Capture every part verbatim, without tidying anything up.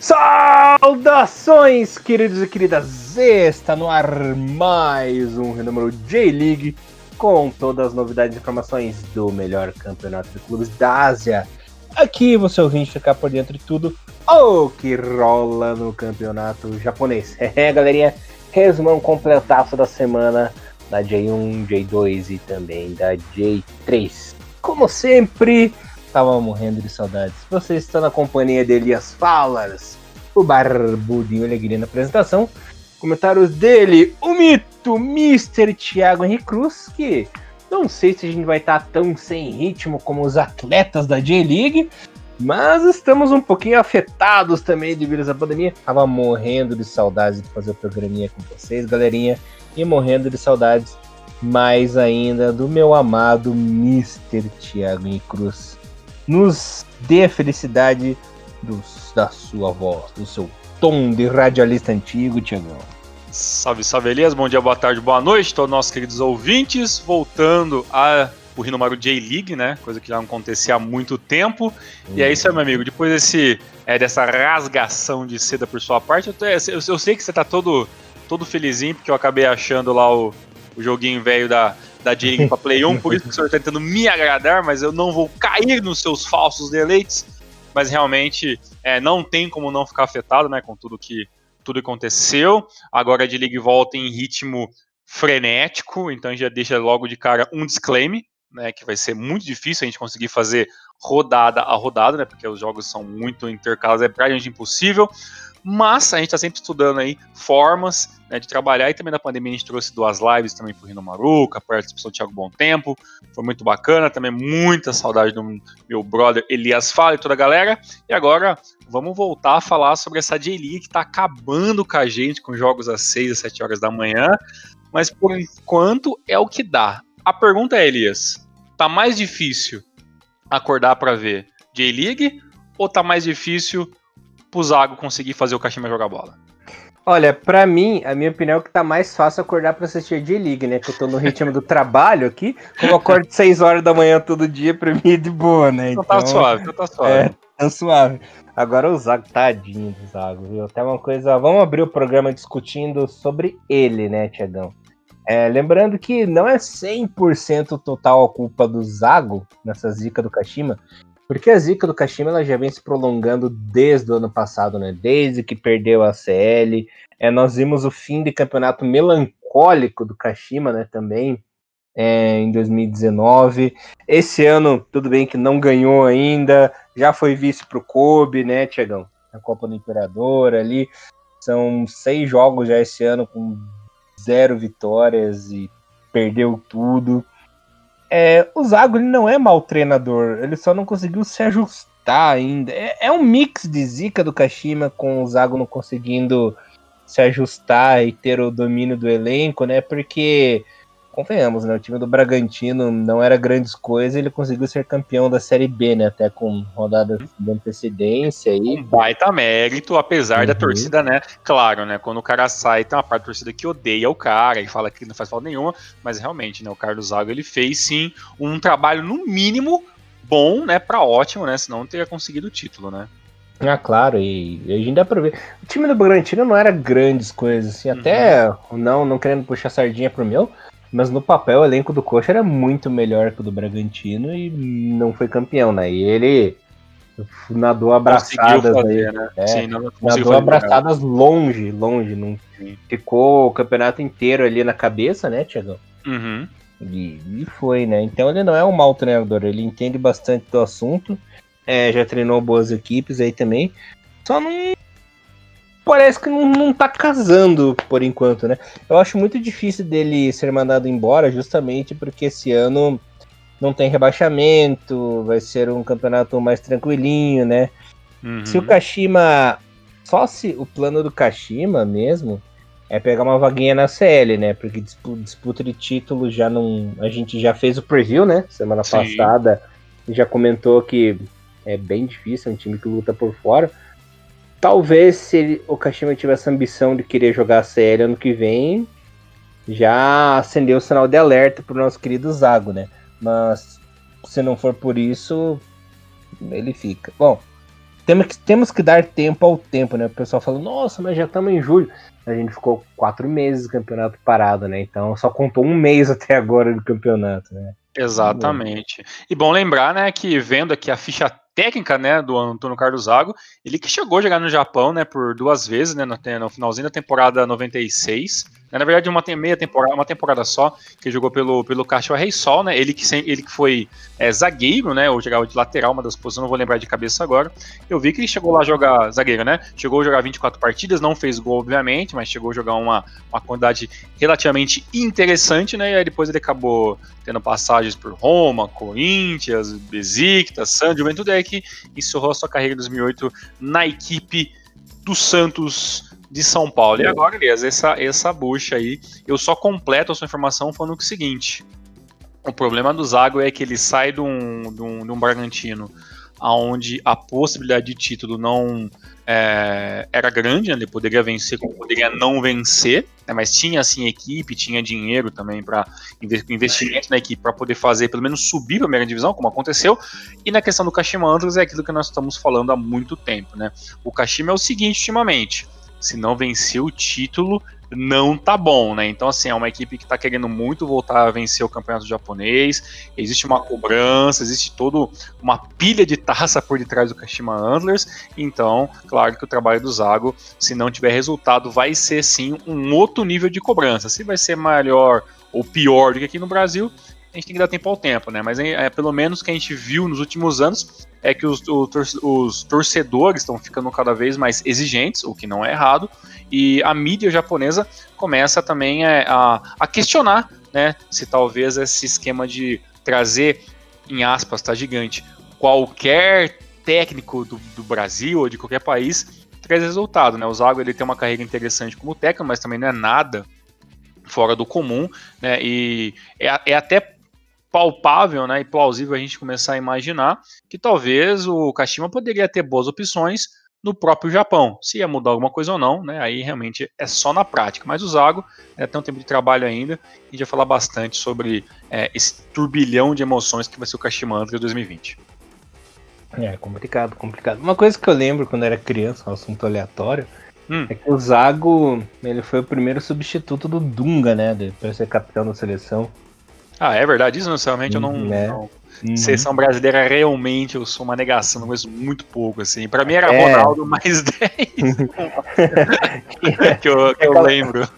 Saudações, queridos e queridas! Está no ar mais um Renúmero J-League com todas as novidades e informações do melhor campeonato de clubes da Ásia. Aqui você ouvinte ficar por dentro de tudo o que rola no campeonato japonês. É, galerinha, resumão completaço da semana da J um, J dois e também da J três. Como sempre, tava morrendo de saudades. Você está na companhia de Elias Falas, o barbudinho alegria na apresentação. Comentários dele, o mito, mister Thiago Henrique Cruz, que não sei se a gente vai estar tão sem ritmo como os atletas da J-League, mas estamos um pouquinho afetados também devido à pandemia. Tava morrendo de saudades de fazer o programinha com vocês, galerinha, e morrendo de saudades mais ainda do meu amado mister Thiago Henrique Cruz. Nos dê a felicidade dos, da sua voz, do seu tom de radialista antigo, Thiagão. Salve, salve, Elias. Bom dia, boa tarde, boa noite, todos nossos queridos ouvintes. Voltando a o Renúmero J-League, né? Coisa que já não acontecia há muito tempo. Hum. E é isso aí, meu amigo. Depois desse, é, dessa rasgação de seda por sua parte, eu, tô, eu, eu sei que você tá todo, todo felizinho, porque eu acabei achando lá o, o joguinho velho da, da J-League pra Play um, por isso que o senhor tá tentando me agradar, mas eu não vou cair nos seus falsos deleites. Mas realmente é, não tem como não ficar afetado, né? Com tudo que tudo aconteceu. Agora a J-League volta em ritmo frenético, então a gente já deixa logo de cara um disclaimer, né, que vai ser muito difícil a gente conseguir fazer rodada a rodada, né, porque os jogos são muito intercalados, é praticamente impossível, mas a gente está sempre estudando aí formas, né, de trabalhar, e também na pandemia a gente trouxe duas lives também pro Rino Maruca, a participação do Thiago Bom Tempo, foi muito bacana, também muita saudade do meu brother Elias Fala e toda a galera, e agora vamos voltar a falar sobre essa J-League que está acabando com a gente, com jogos às seis, às sete horas da manhã, mas por enquanto é o que dá. A pergunta é, Elias, tá mais difícil acordar para ver J-League ou tá mais difícil pro Zago conseguir fazer o Kashima jogar bola? Olha, pra mim, a minha opinião é que tá mais fácil acordar pra assistir a J-League, né? Que eu tô no ritmo do trabalho aqui, como eu acordo seis horas da manhã todo dia, pra mim é de boa, né? Então, então tá suave, então tá suave. É, tá suave. Agora o Zago, tadinho do Zago, viu? Até uma coisa, vamos abrir o programa discutindo sobre ele, né, Thiagão? É, lembrando que não é cem por cento total a culpa do Zago nessa zica do Kashima, porque a zica do Kashima ela já vem se prolongando desde o ano passado, né? Desde que perdeu a C L. É, nós vimos o fim de campeonato melancólico do Kashima, né? Também é, em dois mil e dezenove. Esse ano, tudo bem que não ganhou ainda, já foi vice pro Kobe, né, Thiagão? A Copa do Imperador ali. São seis jogos já esse ano com zero vitórias e perdeu tudo. É, o Zago ele não é mau treinador, ele só não conseguiu se ajustar ainda. É, é um mix de zica do Kashima com o Zago não conseguindo se ajustar e ter o domínio do elenco, né? Porque, convenhamos, né? O time do Bragantino não era grandes coisas, ele conseguiu ser campeão da Série B, né? Até com rodadas de antecedência. E... um baita mérito, apesar uhum. da torcida, né? Claro, né? Quando o cara sai, tem uma parte da torcida que odeia o cara e fala que não faz falta nenhuma, mas realmente, né? O Carlos Zago, ele fez, sim, um trabalho, no mínimo, bom, né? Pra ótimo, né? Senão não teria conseguido o título, né? Ah, claro, e, e a gente dá pra ver. O time do Bragantino não era grandes coisas, assim, uhum. Até não, não querendo puxar sardinha pro meu, mas no papel o elenco do Coxa era muito melhor que o do Bragantino e não foi campeão, né? E ele nadou abraçadas fazer, aí, né? é, Sim, não nadou abraçadas longe, longe, não ficou o campeonato inteiro ali na cabeça, né, Thiagão? Uhum. E, e foi, né? Então ele não é um mau treinador, ele entende bastante do assunto. É, já treinou boas equipes aí também. Só não... parece que não, não tá casando por enquanto, né? Eu acho muito difícil dele ser mandado embora, justamente porque esse ano não tem rebaixamento, vai ser um campeonato mais tranquilinho, né? Uhum. Se o Kashima... Só se o plano do Kashima mesmo é pegar uma vaguinha na C L, né? Porque disputa de título já não... A gente já fez o preview, né? Semana Sim. passada. Já comentou que é bem difícil, é um time que luta por fora. Talvez se ele, o Kashima tivesse a ambição de querer jogar a C L ano que vem, já acendeu o sinal de alerta pro nosso querido Zago, né? Mas se não for por isso, ele fica. Bom, temos que, temos que dar tempo ao tempo, né? O pessoal fala, nossa, mas já estamos em julho. A gente ficou quatro meses do campeonato parado, né? Então só contou um mês até agora do campeonato, né? Exatamente. E bom lembrar, né, que vendo aqui a ficha técnica, né, do Antônio Carlos Zago, ele que chegou a jogar no Japão, né, por duas vezes, né, no, no finalzinho da temporada noventa e seis, né, na verdade uma meia temporada, uma temporada só, que jogou pelo, pelo Kashiwa Reysol, né, ele que, ele que foi é, zagueiro, né, ou jogava de lateral, uma das posições, não vou lembrar de cabeça agora, eu vi que ele chegou lá a jogar, zagueiro, né, chegou a jogar vinte e quatro partidas, não fez gol, obviamente, mas chegou a jogar uma, uma quantidade relativamente interessante, né, e aí depois ele acabou tendo passagens por Roma, Corinthians, Besiktas, Santos, Juventude, é que encerrou a sua carreira em dois mil e oito na equipe do Santos de São Paulo. E agora, aliás, essa, essa bucha aí, eu só completo a sua informação falando o seguinte: o problema do Zago é que ele sai de um, de um, de um Bragantino onde a possibilidade de título não é, era grande, né? Ele poderia vencer, como poderia não vencer, né? Mas tinha assim equipe, tinha dinheiro também para investimento na equipe para poder fazer pelo menos subir a primeira divisão, como aconteceu. E na questão do Kashima Antlers é aquilo que nós estamos falando há muito tempo, né? O Kashima é o seguinte, ultimamente, se não vencer o título, não tá bom, né? Então, assim, é uma equipe que tá querendo muito voltar a vencer o campeonato japonês, existe uma cobrança, existe toda uma pilha de taça por detrás do Kashima Antlers, então, claro que o trabalho do Zago, se não tiver resultado, vai ser, sim, um outro nível de cobrança. Se vai ser melhor ou pior do que aqui no Brasil, a gente tem que dar tempo ao tempo, né? Mas é, pelo menos o que a gente viu nos últimos anos é que os, os torcedores estão ficando cada vez mais exigentes, o que não é errado, e a mídia japonesa começa também a, a questionar, né, se talvez esse esquema de trazer, em aspas, tá gigante, qualquer técnico do, do Brasil ou de qualquer país traz resultado, né? O Zago, ele tem uma carreira interessante como técnico, mas também não é nada fora do comum, né? E é, é até palpável, né, e plausível a gente começar a imaginar que talvez o Kashima poderia ter boas opções no próprio Japão. Se ia mudar alguma coisa ou não, né, aí realmente é só na prática. Mas o Zago, né, tem um tempo de trabalho ainda, e a gente vai falar bastante sobre é, esse turbilhão de emoções que vai ser o Kashima Antlers dois mil e vinte. É complicado, complicado. Uma coisa que eu lembro quando era criança, um assunto aleatório, hum. é que o Zago, ele foi o primeiro substituto do Dunga, né, para ser capitão da seleção. Ah, é verdade? Isso, necessariamente, eu não... É. não... Uhum. Seleção brasileira, realmente, eu sou uma negação, não conheço muito pouco, assim. Pra mim era é. Ronaldo mais dez. que eu, que eu aquela... lembro.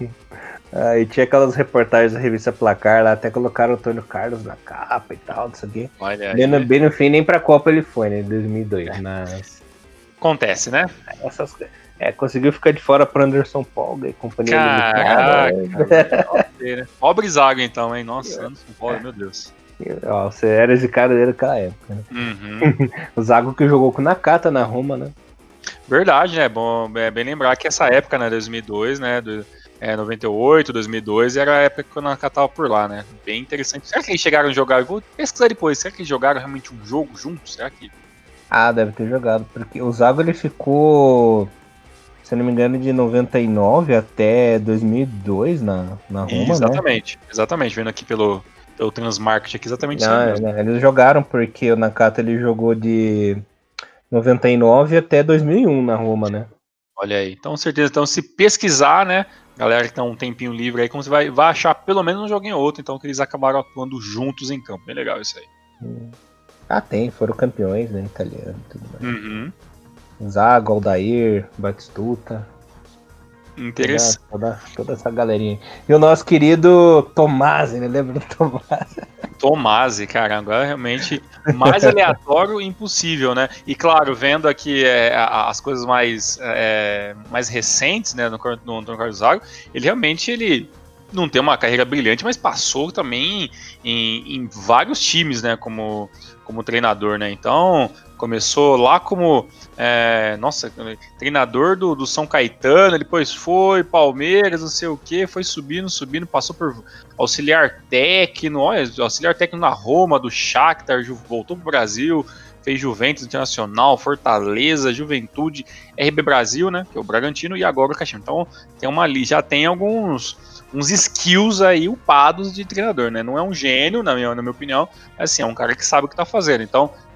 Ah, e tinha aquelas reportagens da revista Placar lá, até colocaram o Antônio Carlos na capa e tal, isso aqui. Olha aí, bem, no, bem no fim, nem pra Copa ele foi, né, em dois mil e dois. É. Mas... acontece, né? Essas coisas. É, conseguiu ficar de fora pro Anderson Polga e companhia Caraca, limitada. Pobre Zago, então, hein? Nossa, Anderson Polga, meu Deus. Ó, você era esse cara dele naquela época, né? Uhum. O Zago que jogou com o Nakata na Roma, né? Verdade, né? Bom, é bem lembrar que essa época, né, dois mil e dois, né, do, é, noventa e oito, dois mil e dois, era a época que o Nakata tava por lá, né? Bem interessante. Será que eles chegaram a jogar? Eu vou pesquisar depois. Será que eles jogaram realmente um jogo juntos? Será que... Ah, deve ter jogado, porque o Zago, ele ficou... se não me engano, de noventa e nove até dois mil e dois na, na Roma, exatamente, né? Exatamente, vendo aqui pelo, pelo Transmarket aqui, exatamente não, isso. Não, eles jogaram porque o Nakata, ele jogou de noventa e nove até dois mil e um na Roma, né? Olha aí, então certeza, então se pesquisar, né, galera que tá um tempinho livre aí, como você vai, vai achar pelo menos um joguinho ou outro, então que eles acabaram atuando juntos em campo, bem legal isso aí. Hum. Ah, tem, foram campeões, né, italiano e tudo mais. Uhum. Zago, Aldair, Batistuta. Interessante. Toda, toda, toda essa galerinha. E o nosso querido Tomasi, né? Lembra do Tomasi? Tomasi, cara, agora realmente mais aleatório impossível, né? E claro, vendo aqui é, as coisas mais, é, mais recentes, né, no, no, no Carlos Zago, ele realmente ele não tem uma carreira brilhante, mas passou também em, em vários times, né, como, como treinador, né? Então, começou lá como, é, nossa, treinador do, do São Caetano, depois foi Palmeiras, não sei o que, foi subindo, subindo, passou por auxiliar técnico, olha, auxiliar técnico na Roma, do Shakhtar, voltou pro Brasil, fez Juventus Internacional, Fortaleza, Juventude, R B Brasil, né, que é o Bragantino, e agora o Kashima. Então, tem uma ali, já tem alguns uns skills aí upados de treinador, né? Não é um gênio, na minha, na minha opinião, mas assim, é um cara que sabe o que tá fazendo. Então,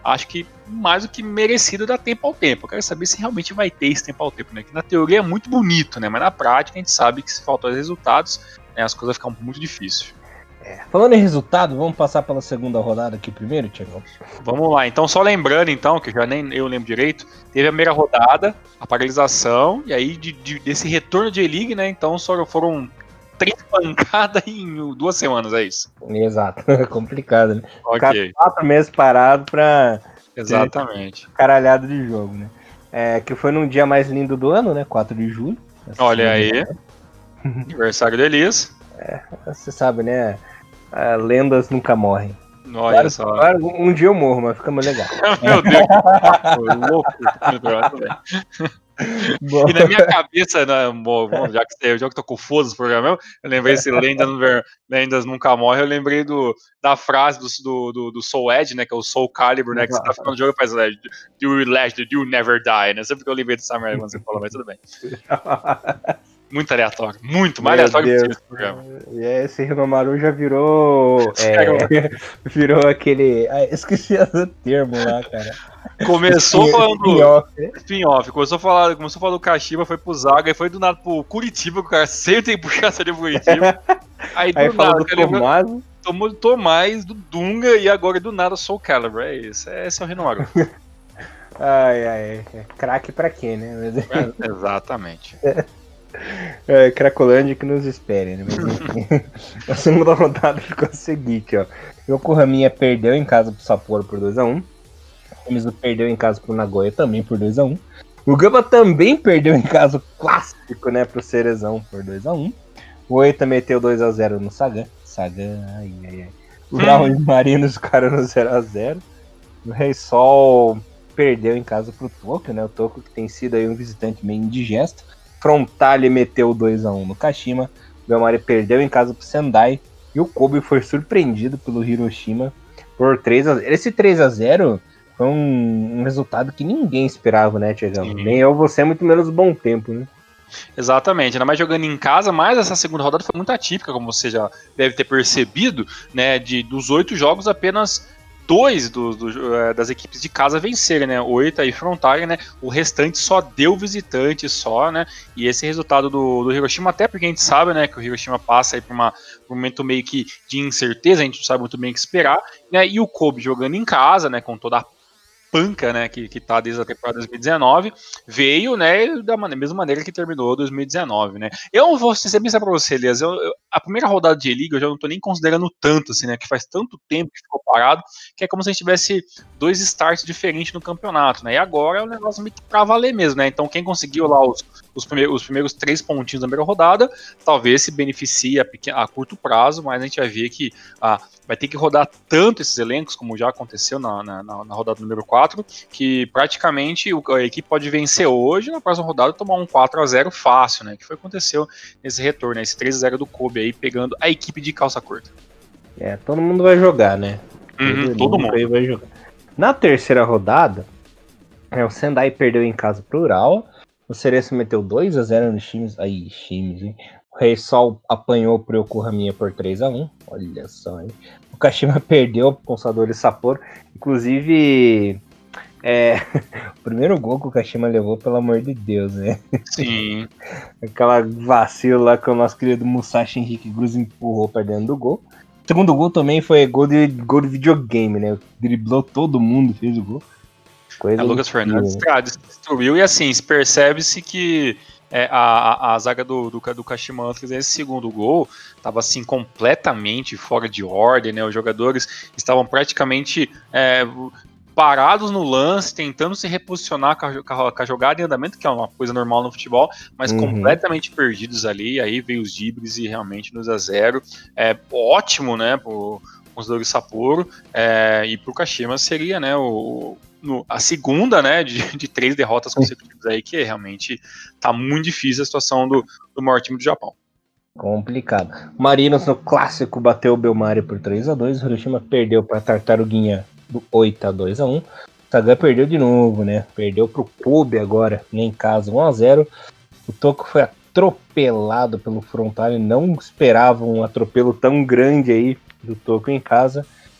acho que mais do que merecido dar tempo ao tempo. Eu quero saber se realmente vai ter esse tempo ao tempo, né? Que na teoria é muito bonito, né? Mas na prática a gente sabe que se faltar os resultados, né, as coisas ficam muito difíceis. É. Falando em resultado, vamos passar pela segunda rodada aqui primeiro, Thiago? Vamos lá, então só lembrando então, que já nem eu lembro direito, teve a primeira rodada, a paralisação, e aí de, de, desse retorno de J-League, né, então só foram três pancadas em duas semanas, é isso? Exato, complicado, né? Ok. Quatro meses parado pra... Exatamente. Caralhado de jogo, né? É, que foi num dia mais lindo do ano, né, quatro de julho. Olha aí, aniversário do Elias. É, você sabe, né, Uh, lendas nunca morrem. Olha claro, só. Claro, um dia eu morro, mas fica mais legal. Meu Deus, que louco. E na minha cabeça, né, já que eu já que tô com foda-se programa, eu lembrei esse Lendas, Lendas Nunca Morre, eu lembrei do, da frase do, do, do Soul Edge, né, que é o Soul Calibur, né, que você tá ficando no jogo e faz You Legend, You Never Die, né, sempre que eu lembrei dessa merda quando você falou, mas tudo bem. Muito aleatório, muito mais Meu aleatório Deus. que esse programa. E esse Rinomaru já virou. É, virou aquele. Ah, esqueci o termo lá, cara. Começou falando do spin-off, começou a falar, começou a falar do Kashiba, foi pro Zaga e foi do nada pro Curitiba, que o cara sempre tem que puxar essa de Curitiba. Aí do Aí nada, do Tomás. Tomou do Tomás, do Dunga e agora do nada Soul Calibur. É isso, esse é o Rinomaru. Ai, ai, é craque pra quê, né? Mas... É, exatamente. É, Cracolândia que nos espere, né? Mas, a segunda rodada ficou a seguinte, ó. O Yokohama perdeu em casa pro Sapporo por dois a um. O Mizu perdeu em casa pro Nagoya também por dois a um. O Gamba também perdeu em casa, o clássico, né, pro Cerezão por dois a um. O Oita meteu dois a zero no Sagan. Sagan, ai, ai, ai. O Brown e o Marinos ficaram no zero a zero. O Rei Sol perdeu em casa pro Tokyo, né? O Tokyo que tem sido aí um visitante meio indigesto. Frontale meteu dois a um no Kashima, o Belmari perdeu em casa pro Sendai, e o Kobe foi surpreendido pelo Hiroshima por três a zero. Esse três a zero foi um, um resultado que ninguém esperava, né, Tiagão? Nem eu, você, muito menos bom tempo, né? Exatamente, ainda mais jogando em casa, mas essa segunda rodada foi muito atípica, como você já deve ter percebido, né, de, dos oito jogos apenas... dois do, do, é, das equipes de casa vencerem, né? Oita e Frontale, né? O restante só deu visitante, só, né? E esse resultado do, do Hiroshima, até porque a gente sabe, né? Que o Hiroshima passa aí por, uma, por um momento meio que de incerteza, a gente não sabe muito bem o que esperar, né? E o Kobe jogando em casa, né? Com toda a panca, né, que, que tá desde a temporada dois mil e dezenove, veio, né, da maneira, mesma maneira que terminou dois mil e dezenove, né. Eu vou ser bem sincero pra você, Elias, eu, eu, a primeira rodada de J-League eu já não tô nem considerando tanto, assim, né, que faz tanto tempo que ficou parado, que é como se a gente tivesse dois starts diferentes no campeonato, né, e agora é um negócio meio que pra valer mesmo, né, então quem conseguiu lá os, os, primeiros, os primeiros três pontinhos da primeira rodada, talvez se beneficie a, pequeno, a curto prazo, mas a gente vai ver que ah, vai ter que rodar tanto esses elencos, como já aconteceu na, na, na rodada número quatro, que praticamente a equipe pode vencer hoje, na próxima rodada tomar um quatro a zero fácil, né? Que foi o que aconteceu nesse retorno, né, esse três a zero do Kobe aí, pegando a equipe de calça curta. É, todo mundo vai jogar, né? Uhum, todo, todo mundo. Aí vai jogar. Na terceira rodada, é, o Sendai perdeu em casa pro Ural, o Cereço meteu dois a zero nos times, aí, times, hein? O Rei Sol apanhou pro Yokohama por três a um, olha só, hein? O Kashima perdeu pro Consador e Sapporo, inclusive... É, o primeiro gol que o Kashima levou, pelo amor de Deus, né? Sim. Aquela vacilo lá que o nosso querido Musashi Henrique Cruz empurrou pra dentro do gol. O segundo gol também foi gol de, gol de videogame, né? Driblou todo mundo, fez o gol. Coisa é, Lucas Fernandes destruiu, e assim, percebe-se que é, a, a, a zaga do, do, do Kashima, antes desse segundo gol, estava assim, completamente fora de ordem, né? Os jogadores estavam praticamente... É, parados no lance, tentando se reposicionar com a, com a jogada em andamento, que é uma coisa normal no futebol, mas uhum. completamente perdidos ali, aí veio os Dibres e realmente nos a zero, é ótimo, né, pro Consador Sapporo, é, e pro Kashima seria, né, o, no, a segunda, né, de, de três derrotas consecutivas aí, que realmente tá muito difícil a situação do, do maior time do Japão. Complicado. Marinos no clássico bateu o Belmari por três a dois, o Hiroshima perdeu para Tartaruguinha do oito a dois a um. O Sagan perdeu de novo, né? Perdeu pro Kobe agora, nem em casa, um a zero. O Tokyo foi atropelado pelo Frontale, não esperava um atropelo tão grande aí do Tokyo em casa.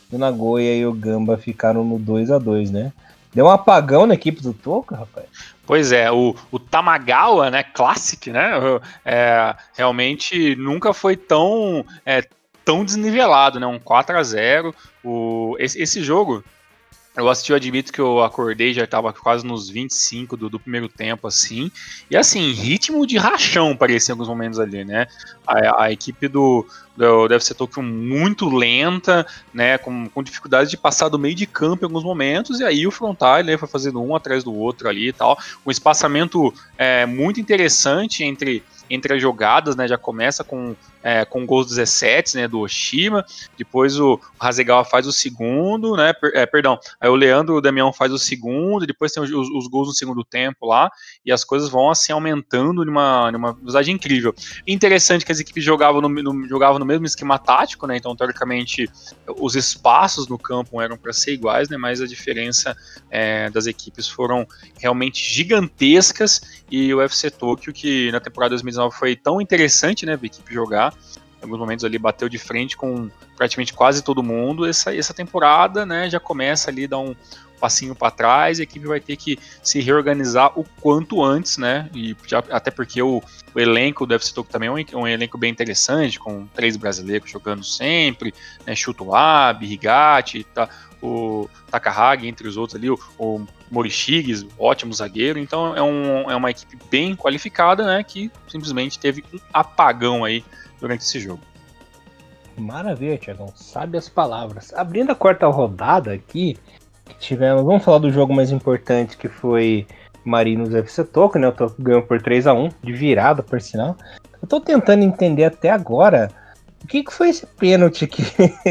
o Nagoya e o Gamba ficaram no dois a dois, né? Deu um apagão na equipe do Toco, rapaz. Pois é, o, o Tamagawa, né, Classic, né, é, realmente nunca foi tão, é, tão desnivelado, né, um quatro a zero. O, esse, esse jogo, eu assisti, eu admito que eu acordei, já estava quase nos vinte e cinco do, do primeiro tempo, assim, e assim, ritmo de rachão parecia em alguns momentos ali, né, a, a equipe do, do deve ser Tokyo muito lenta, né, com, com dificuldade de passar do meio de campo em alguns momentos, e aí o Frontale, né, foi fazendo um atrás do outro ali e tal, um espaçamento é, muito interessante entre entre as jogadas, né, já começa com, é, com gols dezessete, né, do Oshima, depois o Hasegawa faz o segundo, né, per, é, perdão, aí o Leandro o Damião faz o segundo, depois tem os, os gols no segundo tempo lá, e as coisas vão assim aumentando numa, numa velocidade incrível. Interessante que as equipes jogavam no, no, jogavam no mesmo esquema tático, né, então teoricamente os espaços no campo eram para ser iguais, né, mas a diferença é, das equipes foram realmente gigantescas, e o U F C Tokyo, que na temporada dois mil e dezenove foi tão interessante, né, ver a equipe jogar, em alguns momentos ali bateu de frente com praticamente quase todo mundo, essa, essa temporada, né, já começa ali a dar um passinho para trás, e a equipe vai ter que se reorganizar o quanto antes, né, e já, até porque o, o elenco do U F C Tokyo também é um, um elenco bem interessante, com três brasileiros jogando sempre, né, Shuto Abe, Higati, tá, o Takahagi, entre os outros ali, o, o Morishige, ótimo zagueiro, então é, um, é uma equipe bem qualificada, né, que simplesmente teve um apagão aí durante esse jogo. Maravilha, Thiagão, sabe as palavras. Abrindo a quarta rodada aqui, tivemos, vamos falar do jogo mais importante, que foi Marinos U F C Tokyo, né, o Tokyo ganhou por três a um, de virada, por sinal. Eu tô tentando entender até agora o que, que foi esse pênalti que,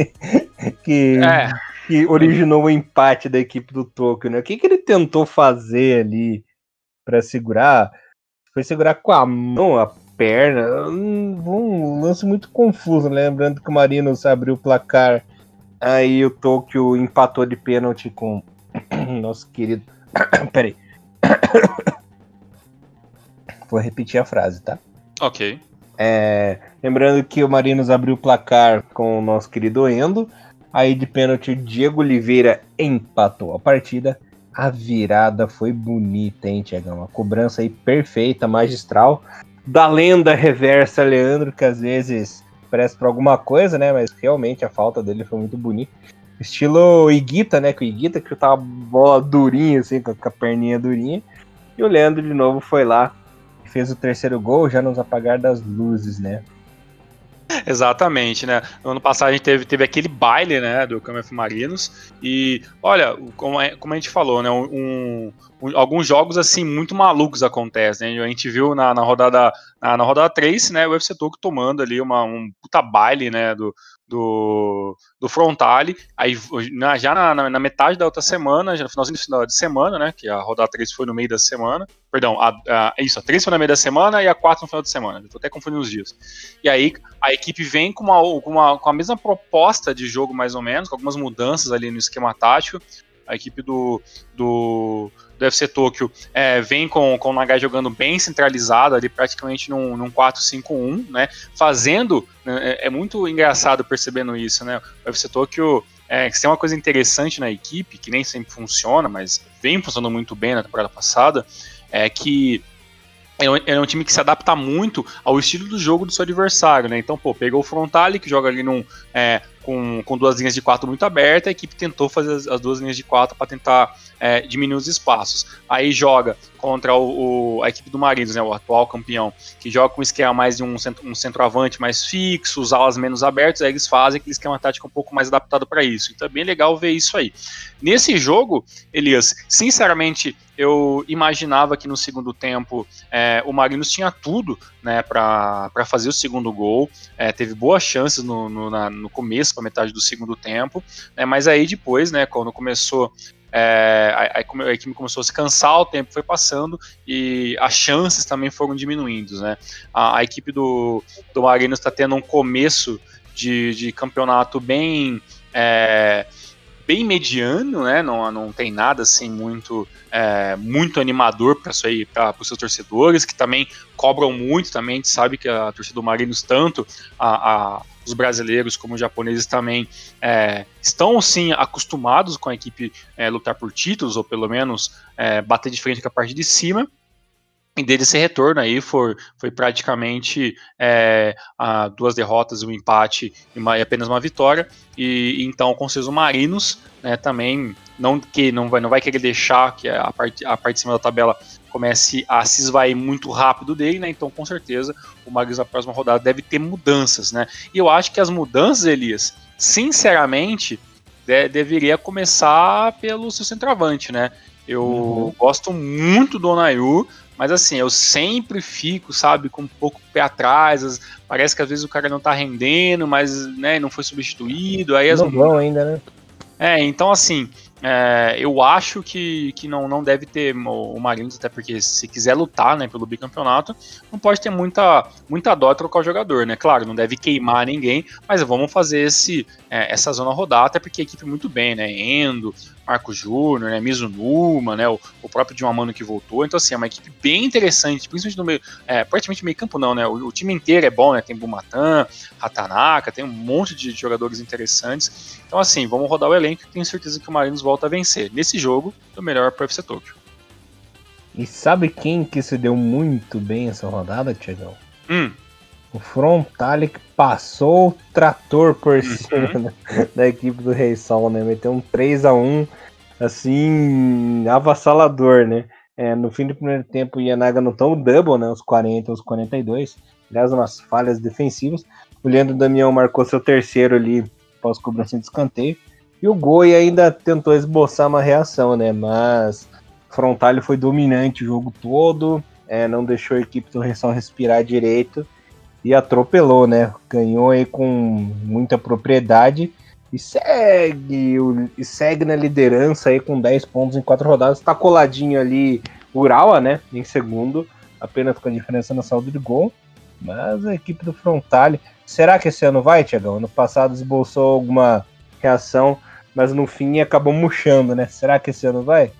que, é. que originou o empate da equipe do Tokyo, né? O que, que ele tentou fazer ali para segurar? Foi segurar com a mão, a perna? Um lance muito confuso, lembrando que o Marinos abriu o placar, aí o Tokyo empatou de pênalti com nosso querido... Peraí. Vou repetir a frase, tá? Ok. É, lembrando que o Marinos abriu o placar com o nosso querido Endo. Aí de pênalti o Diego Oliveira empatou a partida. A virada foi bonita, hein, Tiagão? Uma cobrança aí perfeita, magistral. Da lenda reversa Leandro, que às vezes parece pra alguma coisa, né? Mas realmente a falta dele foi muito bonita. Estilo Iguita, né? Com o Iguita que tava bola durinha, assim, com a perninha durinha. E o Leandro de novo foi lá, fez o terceiro gol, já nos apagar das luzes, né? Exatamente, né? No ano passado a gente teve, teve aquele baile, né, do K M F Marinos, e olha, como, é, como a gente falou, né, um, um, alguns jogos assim muito malucos acontecem, né? A gente viu na, na rodada na, na rodada três, né, o U F C Tokyo tomando ali uma, um puta baile, né, do, do, do Frontale, aí na, já na, na metade da outra semana, já no finalzinho de semana, né, que a rodada três foi no meio da semana, perdão, a, a, isso, a três foi no meio da semana e a quatro no final de semana, eu tô até confundindo os dias. E aí a equipe vem com, uma, com, uma, com a mesma proposta de jogo, mais ou menos, com algumas mudanças ali no esquema tático. A equipe do, do, do U F C Tokyo é, vem com, com o Nagai jogando bem centralizado, ali praticamente num, num quatro cinco um, né, fazendo, é, é muito engraçado percebendo isso, né, o U F C Tokyo é, tem uma coisa interessante na equipe, que nem sempre funciona, mas vem funcionando muito bem na temporada passada, é que é um time que se adapta muito ao estilo do jogo do seu adversário, né? Então, pô, pegou o Frontale, que joga ali num, é, com, com duas linhas de quatro muito abertas, a equipe tentou fazer as, as duas linhas de quatro para tentar é, diminuir os espaços. Aí joga contra o, o, a equipe do Marinos, né, o atual campeão, que joga com um esquema mais de um, centro, um centroavante mais fixo, os alas menos abertos, aí eles fazem aquele esquema tático um pouco mais adaptado para isso. Então é bem legal ver isso aí. Nesse jogo, Elias, sinceramente, eu imaginava que no segundo tempo é, o Marinos tinha tudo, né, para fazer o segundo gol, é, teve boas chances no, no, na, no começo, para metade do segundo tempo, né, mas aí depois, né, quando começou, é, a, a equipe começou a se cansar, o tempo foi passando e as chances também foram diminuindo, né, a, a equipe do, do Marinos está tendo um começo de, de campeonato bem... É, bem mediano, né? Não, não tem nada assim muito, é, muito animador para isso aí, para os seus torcedores, que também cobram muito, também a gente sabe que a torcida do Marinos, tanto a, a, os brasileiros como os japoneses também é, estão sim acostumados com a equipe é, lutar por títulos, ou pelo menos é, bater de frente com a parte de cima. E desde esse retorno aí foi, foi praticamente é, a, duas derrotas, um empate e, uma, e apenas uma vitória. E, e então com seus Marinos, né, também não, que não, vai, não vai querer deixar que a parte, a parte de cima da tabela comece a se esvair muito rápido dele, né? Então com certeza o Marinos na próxima rodada deve ter mudanças, né? E eu acho que as mudanças, Elias, sinceramente, de, deveria começar pelo seu centroavante, né? Eu uhum. gosto muito do Onayu, mas assim, eu sempre fico, sabe, com um pouco pé atrás, parece que às vezes o cara não tá rendendo, mas, né, não foi substituído, aí as... Não vão ainda, né? É, então assim, é, eu acho que, que não, não deve ter o, o Marinos, até porque se quiser lutar, né, pelo bicampeonato, não pode ter muita, muita dó trocar o jogador, né? Claro, não deve queimar ninguém, mas vamos fazer esse, é, essa zona rodar, até porque a equipe muito bem, né? Endo, Marco Júnior, né, Mizunuma, né, o, o próprio Diamano que voltou, então assim, é uma equipe bem interessante, principalmente no meio, é, praticamente meio campo não, né, o, o time inteiro é bom, né, tem Bumatan, Hatanaka, tem um monte de jogadores interessantes, então assim, vamos rodar o elenco e tenho certeza que o Marinos volta a vencer, nesse jogo, o melhor para o F C Tokyo. E sabe quem que se deu muito bem essa rodada, Tiagão? Hum. O Frontale que passou o trator por uhum. cima da, da equipe do Rei Sol, né? Meteu um três a um, assim, avassalador, né? É, no fim do primeiro tempo, o Yanaga não tão double, né? Os quarenta, os quarenta e dois. Aliás, umas falhas defensivas. O Leandro Damião marcou seu terceiro ali, após cobrança de escanteio. E o Goi ainda tentou esboçar uma reação, né? Mas o Frontale foi dominante o jogo todo, é, não deixou a equipe do Rei Sol respirar direito. E atropelou, né? Ganhou aí com muita propriedade e segue, e segue na liderança aí com dez pontos em quatro rodadas. Tá coladinho ali o Urawa, né? Em segundo, apenas com a diferença na saldo de gol. Mas a equipe do Frontale, será que esse ano vai, Tiagão? Ano passado esboçou alguma reação, mas no fim acabou murchando, né? Será que esse ano vai?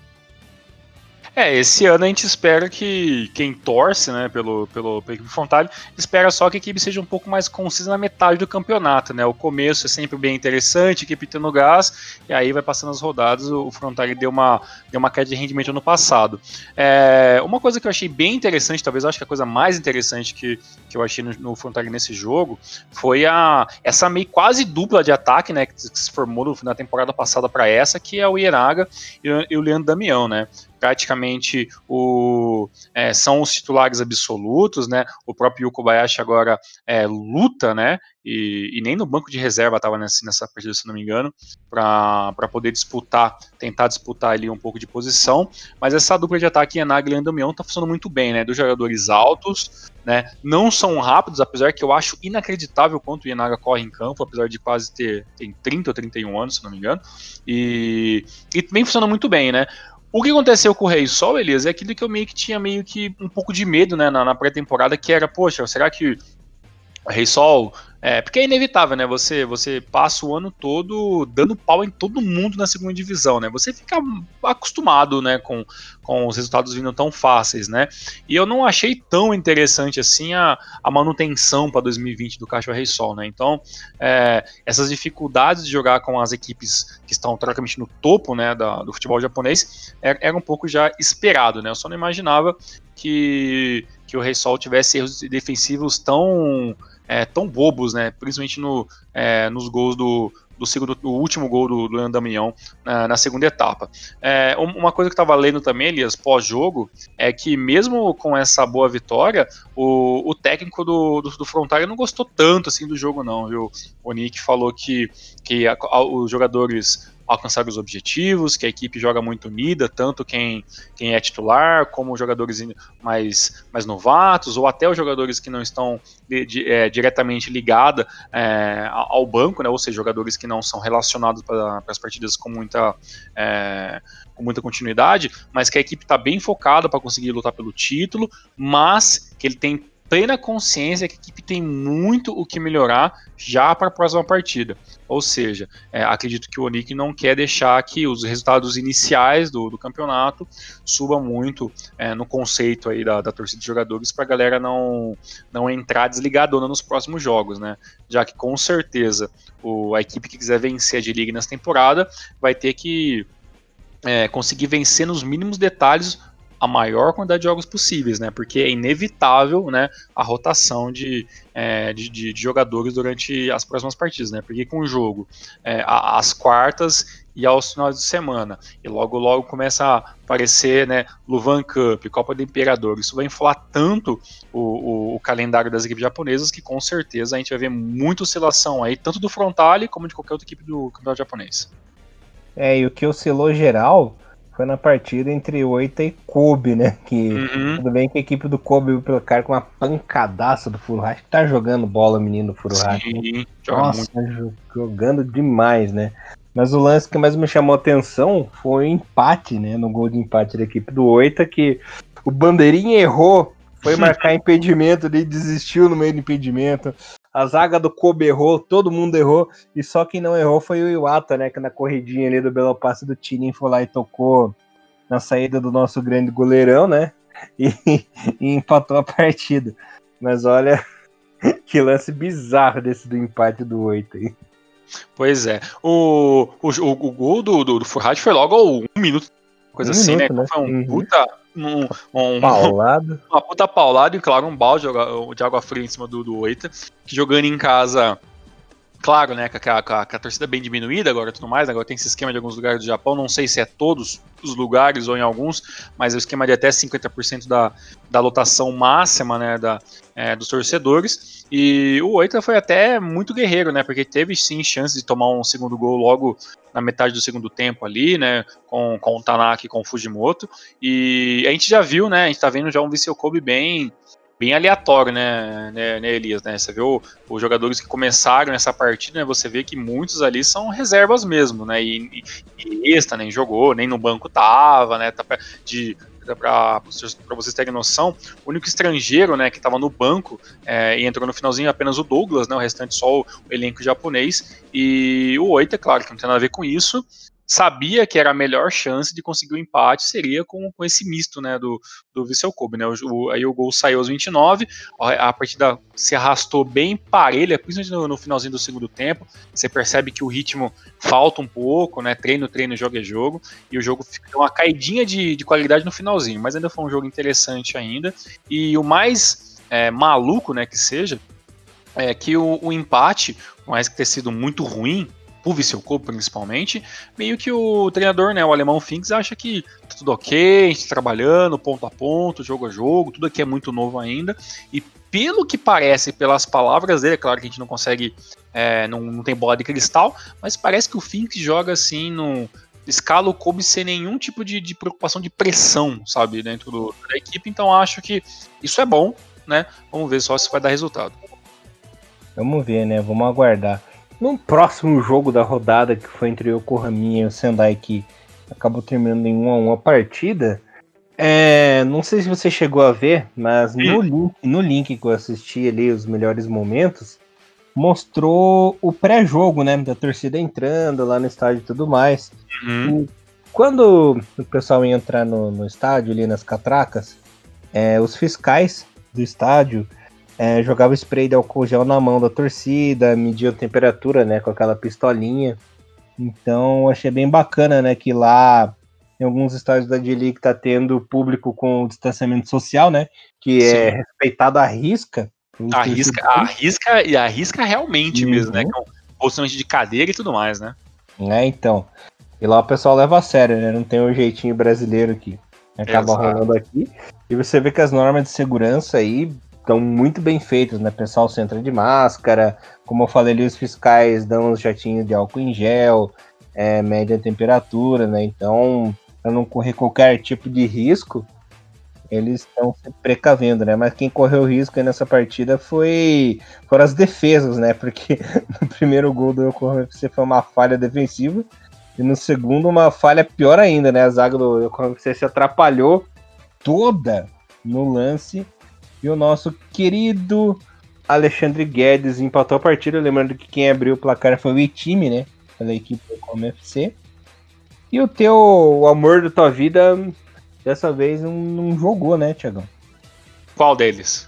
É, esse ano a gente espera que quem torce, né, pelo, pelo, pela equipe Frontale, espera só que a equipe seja um pouco mais concisa na metade do campeonato, né? O começo é sempre bem interessante, a equipe tendo gás, e aí vai passando as rodadas, o Frontale deu uma, deu uma queda de rendimento ano passado. É, uma coisa que eu achei bem interessante, talvez eu acho que a coisa mais interessante que, que eu achei no, no Frontale nesse jogo, foi a, essa meio quase dupla de ataque, né, que se formou na temporada passada para essa, que é o Ienaga e, e o Leandro Damião, né? Praticamente o, é, são os titulares absolutos, né? O próprio Yuko Bayashi agora é, luta, né? E, e nem no banco de reserva estava nessa, nessa partida, se não me engano, para poder disputar, tentar disputar ali um pouco de posição. Mas essa dupla de ataque, Ienaga e Leandro Damião, está funcionando muito bem, né? Dos jogadores altos, né? Não são rápidos, apesar que eu acho inacreditável quanto o Ienaga corre em campo, apesar de quase ter tem trinta ou trinta e um anos, se não me engano. E, e também funciona muito bem, né? O que aconteceu com o Rei Sol, Elias, é aquilo que eu meio que tinha meio que um pouco de medo, né, na, na pré-temporada, que era, poxa, será que o Rei Sol... É, porque é inevitável, né, você, você passa o ano todo dando pau em todo mundo na segunda divisão, né, você fica acostumado, né, com, com os resultados vindo tão fáceis, né, e eu não achei tão interessante assim a, a manutenção para dois mil e vinte do Kashiwa Rei Sol, né, então é, essas dificuldades de jogar com as equipes que estão teoricamente no topo, né, da, do futebol japonês, era, era um pouco já esperado, né, eu só não imaginava que, que o Rei Sol tivesse erros defensivos tão... É, tão bobos, né? Principalmente no, é, nos gols do, do, segundo, do último gol do, do Leandro Damião na, na segunda etapa. É, uma coisa que eu estava lendo também, Elias, pós-jogo, é que mesmo com essa boa vitória, o, o técnico do, do, do Frontale não gostou tanto assim do jogo, não, viu? O Nick falou que, que a, a, os jogadores alcançar os objetivos, que a equipe joga muito unida, tanto quem, quem é titular, como os jogadores mais, mais novatos, ou até os jogadores que não estão de, de, é, diretamente ligados é, ao banco, né, ou seja, jogadores que não são relacionados para as partidas com muita, é, com muita continuidade, mas que a equipe está bem focada para conseguir lutar pelo título, mas que ele tem plena consciência que a equipe tem muito o que melhorar já para a próxima partida. Ou seja, é, acredito que o Onik não quer deixar que os resultados iniciais do, do campeonato subam muito é, no conceito aí da, da torcida de jogadores para a galera não, não entrar desligadona nos próximos jogos, né? Já que com certeza o, a equipe que quiser vencer a J-League nessa temporada vai ter que é, conseguir vencer nos mínimos detalhes a maior quantidade de jogos possíveis, né? Porque é inevitável, né, a rotação de, é, de, de, de jogadores durante as próximas partidas, né? Porque com o jogo é, às quartas e aos finais de semana, e logo logo começa a aparecer, né, Luvan Cup, Copa do Imperador, isso vai inflar tanto o, o, o calendário das equipes japonesas que com certeza a gente vai ver muita oscilação aí, tanto do Frontale como de qualquer outra equipe do campeonato japonês. É, e o que oscilou geral foi na partida entre Oita e Kobe, né? Que uhum. Tudo bem que a equipe do Kobe veio pelo cara com uma pancadaça do Furuhashi. Tá jogando bola, menino Furuhashi. Sim, Nossa, muito. Jogando demais, né? Mas o lance que mais me chamou a atenção foi o empate, né? No gol de empate da equipe do Oita, que o bandeirinha errou, foi marcar impedimento, ele desistiu no meio do impedimento. A zaga do Kobe errou, todo mundo errou, e só quem não errou foi o Iwata, né? Que na corridinha ali do belo passe do Tinin foi lá e tocou na saída do nosso grande goleirão, né? E, e empatou a partida. Mas olha, que lance bizarro desse do empate do Oita aí. Pois é. O, o, o, o gol do, do, do Furuhashi foi logo ao um minuto, coisa um assim, minuto, né? né? Foi um uhum. puta. Um, um, paulado. Uma puta paulada e, claro, um balde de água fria em cima do, do Oita, que jogando em casa. Claro, né, com a, com, a, com a torcida bem diminuída agora e tudo mais, agora tem esse esquema de alguns lugares do Japão, não sei se é todos os lugares ou em alguns, mas é o esquema de até cinquenta por cento da, da lotação máxima, né, da, é, dos torcedores, e o Oita foi até muito guerreiro, né, porque teve sim chance de tomar um segundo gol logo na metade do segundo tempo ali, né, com, com o Tanaka e com o Fujimoto, e a gente já viu, né, a gente tá vendo já um Vissel Kobe bem... bem aleatório, né, né, né, Elias, né, você vê o, os jogadores que começaram essa partida, né, você vê que muitos ali são reservas mesmo, né, e, e, e esta nem jogou, nem no banco tava, né, tá de, pra, pra vocês terem noção, o único estrangeiro, né, que tava no banco é, e entrou no finalzinho apenas o Douglas, né, o restante só o, o elenco japonês, e o Oita, claro, que não tem nada a ver com isso, sabia que era a melhor chance de conseguir o empate seria com, com esse misto, né, do, do Vissel Kobe, né, o, o, aí o gol saiu aos vinte e nove, a, a partida se arrastou bem parelha, principalmente no, no finalzinho do segundo tempo, você percebe que o ritmo falta um pouco, né, treino, treino, jogo é jogo, e o jogo ficou uma caidinha de, de qualidade no finalzinho, mas ainda foi um jogo interessante ainda, e o mais é, maluco, né, que seja, é que o, o empate, por mais que ter sido muito ruim, o Vissel Kobe principalmente, meio que o treinador, né, o alemão Finks, acha que tá tudo ok, a gente tá trabalhando ponto a ponto, jogo a jogo, tudo aqui é muito novo ainda, e pelo que parece, pelas palavras dele, é claro que a gente não consegue, é, não, não tem bola de cristal, mas parece que o Finks joga assim, no escala o Kobe sem nenhum tipo de, de preocupação de pressão, sabe, dentro do, da equipe, então acho que isso é bom, né, vamos ver só se vai dar resultado. Vamos ver, né, vamos aguardar. No próximo jogo da rodada, que foi entre o Yokohama e o Sendai, que acabou terminando em um a um a partida, é, não sei se você chegou a ver, mas no link, no link que eu assisti ali, os melhores momentos, mostrou o pré-jogo, né, da torcida entrando lá no estádio e tudo mais. Uhum. E quando o pessoal ia entrar no, no estádio, ali nas catracas, é, os fiscais do estádio É, jogava spray de álcool gel na mão da torcida, media a temperatura, né, com aquela pistolinha. Então achei bem bacana, né, que lá em alguns estádios da J-League tá tendo público com distanciamento social, né, que Sim. é respeitado à risca. Arrisca, arrisca e arrisca realmente uhum. mesmo, né, com posicionamento de cadeira e tudo mais, né. É, então. E lá o pessoal leva a sério, né, não tem o um jeitinho brasileiro que acaba Exato. rolando aqui. E você vê que as normas de segurança aí estão muito bem feitos, né? O pessoal se entra de máscara, como eu falei ali, os fiscais dão uns jatinhos de álcool em gel, é, média temperatura, né? Então, para não correr qualquer tipo de risco, eles estão se precavendo, né? Mas quem correu risco aí nessa partida foi foram as defesas, né? Porque no primeiro gol do Yokohama F C foi uma falha defensiva, e no segundo uma falha pior ainda, né? A zaga do Yokohama F C se atrapalhou toda no lance. E o nosso querido Alexandre Guedes empatou a partida, lembrando que quem abriu o placar foi o I-Time, né? Pela equipe do Com F C. E o teu o amor da tua vida, dessa vez, não, não jogou, né, Thiagão? Qual deles?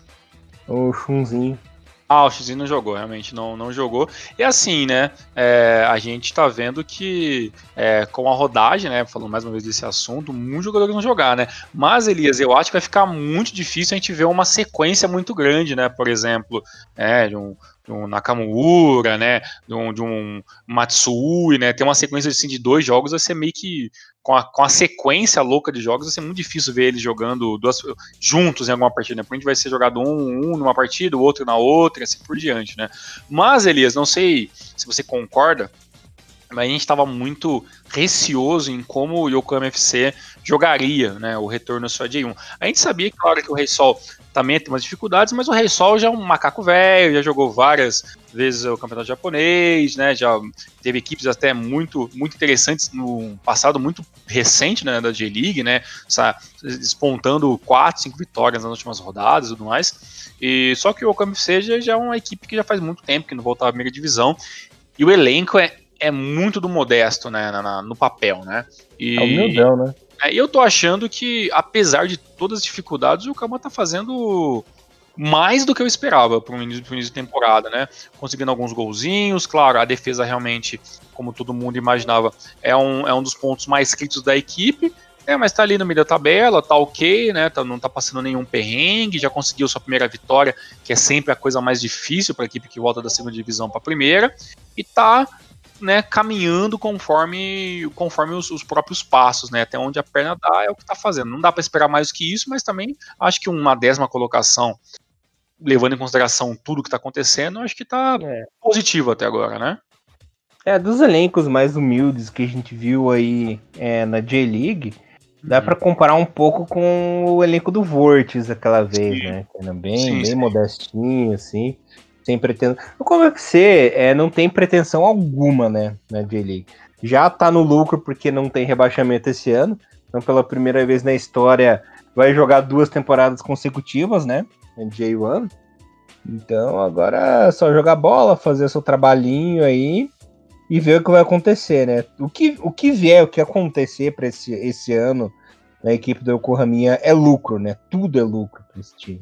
O Chunzinho. Ah, o Xzinho não jogou, realmente não, não jogou. E assim, né, é, a gente tá vendo que é, com a rodagem, né, falando mais uma vez desse assunto, muitos jogadores vão jogar, né. Mas, Elias, eu acho que vai ficar muito difícil a gente ver uma sequência muito grande, né, por exemplo, é, de um, de um Nakamura, né, de um, de um Matsui, né, ter uma sequência assim, de dois jogos vai ser meio que, com a, com a sequência louca de jogos, vai ser muito difícil ver eles jogando duas, juntos em alguma partida, né, porque a gente vai ser jogado um, um numa partida, o outro na outra, e assim por diante, né. Mas, Elias, não sei se você concorda, mas a gente estava muito receoso em como o Yokohama F C jogaria, né, o retorno só de um. A gente sabia, claro, que o Rei Sol também tem umas dificuldades, mas o Rei Sol já é um macaco velho, já jogou várias vezes o campeonato japonês, né, já teve equipes até muito, muito interessantes no passado muito recente, né, da J-League, né, despontando quatro, cinco vitórias nas últimas rodadas e tudo mais. E só que o Yokohama F C já, já é uma equipe que já faz muito tempo que não voltava à primeira divisão, e o elenco é é muito do modesto, né, na, na, no papel, né. E, é humildão, né. É, eu tô achando que, apesar de todas as dificuldades, o Yokohama tá fazendo mais do que eu esperava para o início, início de temporada, né, conseguindo alguns golzinhos, claro, a defesa realmente, como todo mundo imaginava, é um, é um dos pontos mais críticos da equipe, é, mas tá ali no meio da tabela, tá ok, né, tá, não tá passando nenhum perrengue, já conseguiu sua primeira vitória, que é sempre a coisa mais difícil para a equipe que volta da segunda divisão para a primeira, e tá, né, caminhando conforme, conforme os, os próprios passos, né, até onde a perna dá é o que tá fazendo. Não dá para esperar mais do que isso, mas também acho que uma décima colocação, levando em consideração tudo que tá acontecendo, acho que tá é. positivo até agora, né? É, dos elencos mais humildes que a gente viu aí é, na J-League, dá uhum. para comparar um pouco com o elenco do Vortex aquela vez, sim. né, que era bem, sim, bem sim. modestinho, assim. Sem pretensão. O Como F C é, não tem pretensão alguma, né, na J-League. Já tá no lucro porque não tem rebaixamento esse ano. Então, pela primeira vez na história, vai jogar duas temporadas consecutivas, né, na J um. Então, agora é só jogar bola, fazer seu trabalhinho aí e ver o que vai acontecer, né. O que, o que vier, o que acontecer para esse, esse ano na equipe do Yokohama é lucro, né. Tudo é lucro para esse time.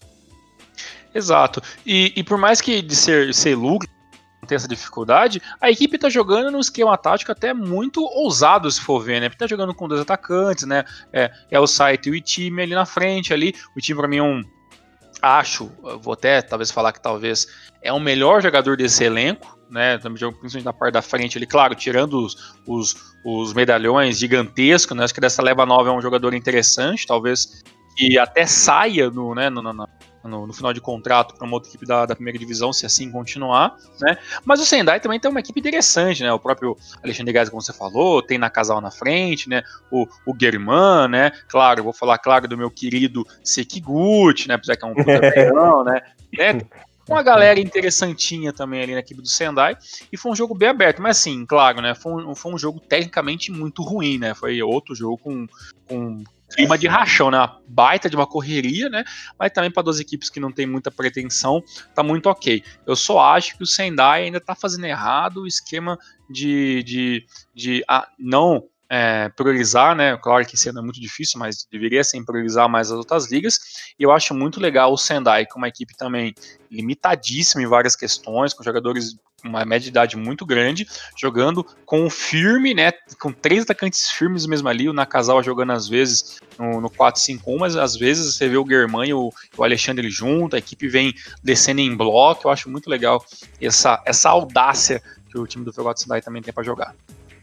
Exato. E, e por mais que de ser, ser lucro tem essa dificuldade, a equipe tá jogando num esquema tático até muito ousado, se for ver, né? Porque tá jogando com dois atacantes, né? É, é o Saito e o time ali na frente ali. O time pra mim é um... Acho, vou até talvez falar que talvez é o melhor jogador desse elenco, né? Também jogo principalmente na parte da frente ali, claro, tirando os, os, os medalhões gigantescos, né? Acho que dessa leva nova é um jogador interessante, talvez que até saia no, né, no, no, no, no final de contrato para uma outra equipe da, da primeira divisão, se assim continuar, né? Mas o Sendai também tem uma equipe interessante, né? O próprio Alexandre Gás, como você falou, tem Nakazao na frente, né? O, o German, né? Claro, eu vou falar, claro, do meu querido Sekiguchi, né? Apesar que é um puta velhão, né? né? Uma galera interessantinha também ali na equipe do Sendai, e foi um jogo bem aberto, mas assim, claro, né? Foi um, foi um jogo tecnicamente muito ruim, né? Foi outro jogo com, com clima de rachão, né? Uma baita de uma correria, né? Mas também para duas equipes que não tem muita pretensão, tá muito ok. Eu só acho que o Sendai ainda tá fazendo errado o esquema de, de, de ah, não é, priorizar, né? Claro que esse ano é muito difícil, mas deveria sim priorizar mais as outras ligas. E eu acho muito legal o Sendai, com uma equipe também limitadíssima em várias questões, com jogadores uma média de idade muito grande, jogando com firme, né, com três atacantes firmes mesmo ali, o Nakazawa jogando às vezes no, no quatro cinco um, mas às vezes você vê o German e o, o Alexandre junto, a equipe vem descendo em bloco, eu acho muito legal essa, essa audácia que o time do Fuegoto Sendai também tem para jogar.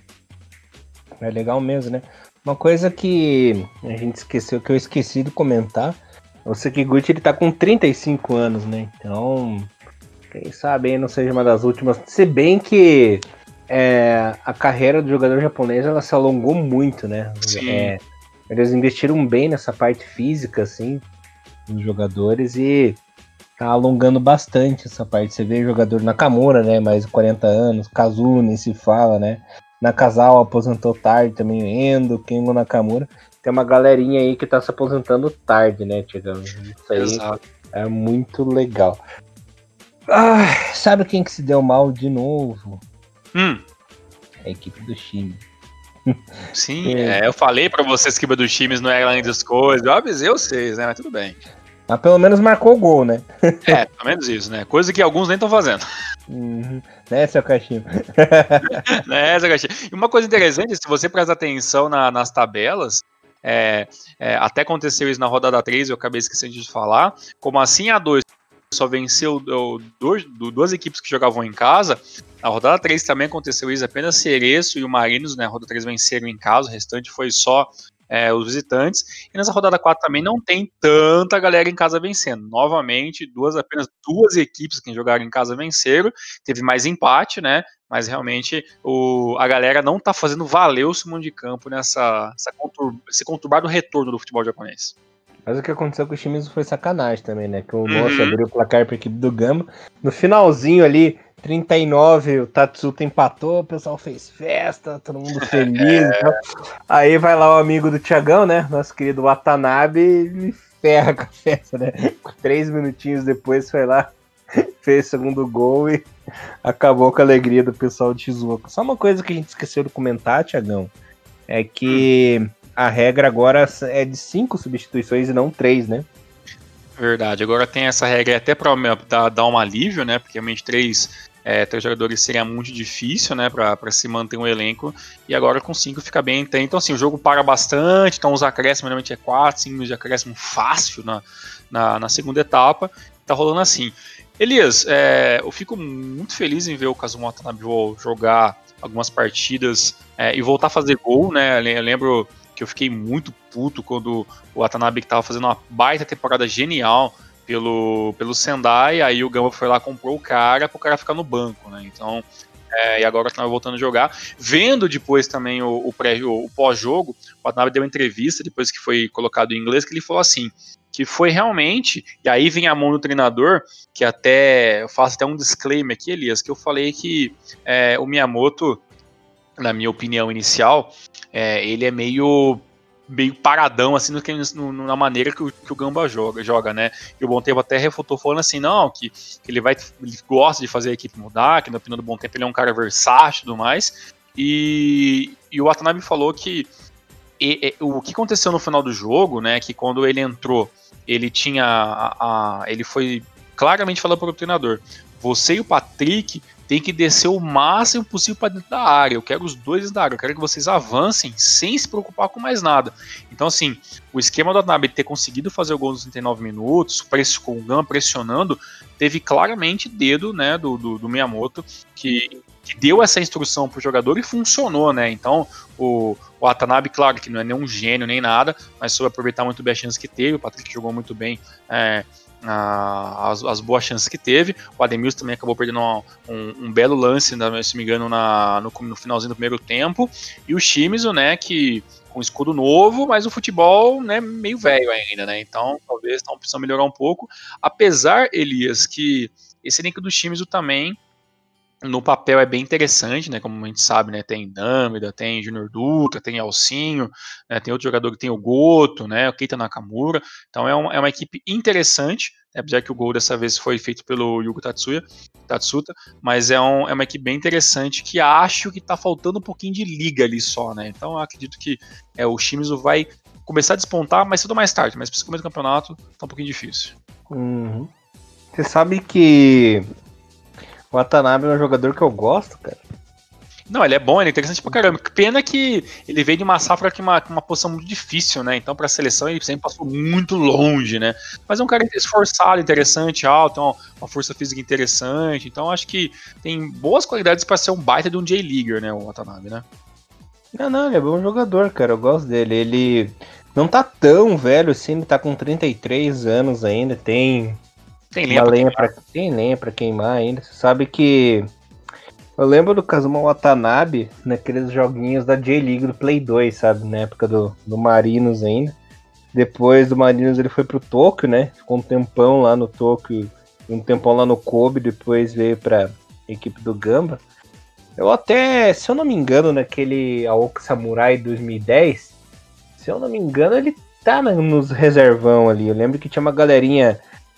É legal mesmo, né? Uma coisa que a gente esqueceu, que eu esqueci de comentar, o Sekiguchi, ele tá com trinta e cinco anos, né, então... Quem sabe aí não seja uma das últimas. Se bem que é, a carreira do jogador japonês ela se alongou muito, né? É, eles investiram bem nessa parte física, assim, dos jogadores e tá alongando bastante essa parte. Você vê o jogador Nakamura, né? Mais de quarenta anos, Kazune se fala, né? Nakazawa aposentou tarde também, o Endo, Kengo Nakamura. Tem uma galerinha aí que tá se aposentando tarde, né, Tiagão? Isso aí. Exato. É muito legal. Ah, sabe quem que se deu mal de novo? Hum. A equipe do time. Sim, é, eu falei pra vocês que o dos times não é grande das coisas. Eu avisei vocês, né? Mas tudo bem. Mas pelo menos marcou o gol, né? É, pelo menos isso, né? Coisa que alguns nem estão fazendo. Uhum. Né, seu cachimbo? Né, seu cachimbo? E uma coisa interessante, se você prestar atenção na, nas tabelas, é, é, até aconteceu isso na rodada três, eu acabei esquecendo de falar, como assim a dois só venceu dois, duas equipes que jogavam em casa, na rodada três também aconteceu isso, apenas Cereço e o Marinos, né, a rodada três venceram em casa, o restante foi só é, os visitantes, e nessa rodada quatro também não tem tanta galera em casa vencendo, novamente, duas, apenas duas equipes que jogaram em casa venceram, teve mais empate, né, mas realmente o, a galera não tá fazendo valer o seu mundo de campo nessa essa contur, esse conturbado retorno do futebol japonês. Mas o que aconteceu com os times foi sacanagem também, né? Que o Nossa uhum. abriu o placar para a equipe do Gamba. No finalzinho ali, trinta e nove, o Tatsuta empatou, o pessoal fez festa, todo mundo feliz. É. Então. Aí vai lá o amigo do Thiagão, né? Nosso querido Watanabe, ele ferra com a festa, né? Três minutinhos depois foi lá, fez o segundo gol e acabou com a alegria do pessoal de Shizuoka. Só uma coisa que a gente esqueceu de comentar, Thiagão, é que... Hum. A regra agora é de cinco substituições e não três, né? Verdade, agora tem essa regra até para dar, dar um alívio, né? Porque realmente três, é, três jogadores seria muito difícil, né? Para se manter um elenco. E agora com cinco fica bem. Então, assim, o jogo para bastante. Então, os acréscimos normalmente é quatro, cinco minutos de acréscimo fácil na, na, na segunda etapa. Tá rolando assim. Elias, é, eu fico muito feliz em ver o Kazuma Watanabe jogar algumas partidas é, e voltar a fazer gol, né? Eu lembro que eu fiquei muito puto quando o Watanabe que tava fazendo uma baita temporada genial pelo, pelo Sendai, aí o Gamba foi lá, comprou o cara pro cara ficar no banco, né, então, é, e agora o Watanabe voltando a jogar, vendo depois também o, o, pré, o, o pós-jogo, o Watanabe deu uma entrevista, depois que foi colocado em inglês, que ele falou assim, que foi realmente, e aí vem a mão do treinador, que até, eu faço até um disclaimer aqui, Elias, que eu falei que é, o Miyamoto, na minha opinião inicial, é, ele é meio, meio paradão, assim, no que, no, na maneira que o, que o Gamba joga, joga, né? E o Bom Tempo até refutou falando assim, não, que, que ele, vai, ele gosta de fazer a equipe mudar, que na opinião do Bom Tempo ele é um cara versátil e tudo mais, e, e o Watanabe falou que e, e, o que aconteceu no final do jogo, né, que quando ele entrou, ele tinha, a, a, ele foi claramente falando para o treinador, você e o Patrick tem que descer o máximo possível para dentro da área. Eu quero os dois da área. Eu quero que vocês avancem sem se preocupar com mais nada. Então, assim, o esquema do Watanabe ter conseguido fazer o gol nos trinta e nove minutos, com o Gamba pressionando, teve claramente dedo, né, do, do, do Miyamoto, que, que deu essa instrução pro jogador e funcionou, né? Então, o, o Watanabe, claro que não é nenhum gênio nem nada, mas soube aproveitar muito bem a chance que teve. O Patrick jogou muito bem. É, As, as boas chances que teve. O Ademilson também acabou perdendo um, um, um belo lance, se não me engano, na, no, no finalzinho do primeiro tempo. E o Shimizu, né, que com escudo novo, mas o futebol, né, meio velho ainda, né? Então talvez não precisa melhorar um pouco. Apesar, Elias, que esse elenco do Shimizu também no papel é bem interessante, né? Como a gente sabe, né? Tem Dâmida, tem Júnior Dutra, tem Alcinho, né, tem outro jogador que tem o Goto, né? O Keita Nakamura. Então é uma, é uma equipe interessante, né, apesar que o gol dessa vez foi feito pelo Yugo Tatsuya, Tatsuta, mas é, um, é uma equipe bem interessante que acho que tá faltando um pouquinho de liga ali só, né? Então eu acredito que é, o Shimizu vai começar a despontar, mas cedo ou mais tarde, mas principalmente no campeonato tá um pouquinho difícil. Uhum. Você sabe que o Watanabe é um jogador que eu gosto, cara. Não, ele é bom, ele é interessante pra caramba. Pena que ele veio de uma safra que uma, uma posição muito difícil, né? Então, pra seleção, ele sempre passou muito longe, né? Mas é um cara esforçado, interessante, alto, tem uma, uma força física interessante. Então, acho que tem boas qualidades pra ser um baita de um J-Leaguer, né? O Watanabe, né? Não, não, ele é bom jogador, cara. Eu gosto dele. Ele não tá tão velho assim, ele tá com trinta e três anos ainda. Tem. Tem lenha, pra, lenha pra, tem lenha pra queimar ainda. Você sabe que eu lembro do Kazuma Watanabe naqueles joguinhos da J-League do Play dois, sabe? Na época do, do Marinos ainda. Depois do Marinos ele foi pro Tóquio, né? Ficou um tempão lá no Tóquio, um tempão lá no Kobe, depois veio pra equipe do Gamba. Eu até, se eu não me engano, naquele Aoki Samurai dois mil e dez, se eu não me engano, ele tá nos reservão ali. Eu lembro que tinha uma galerinha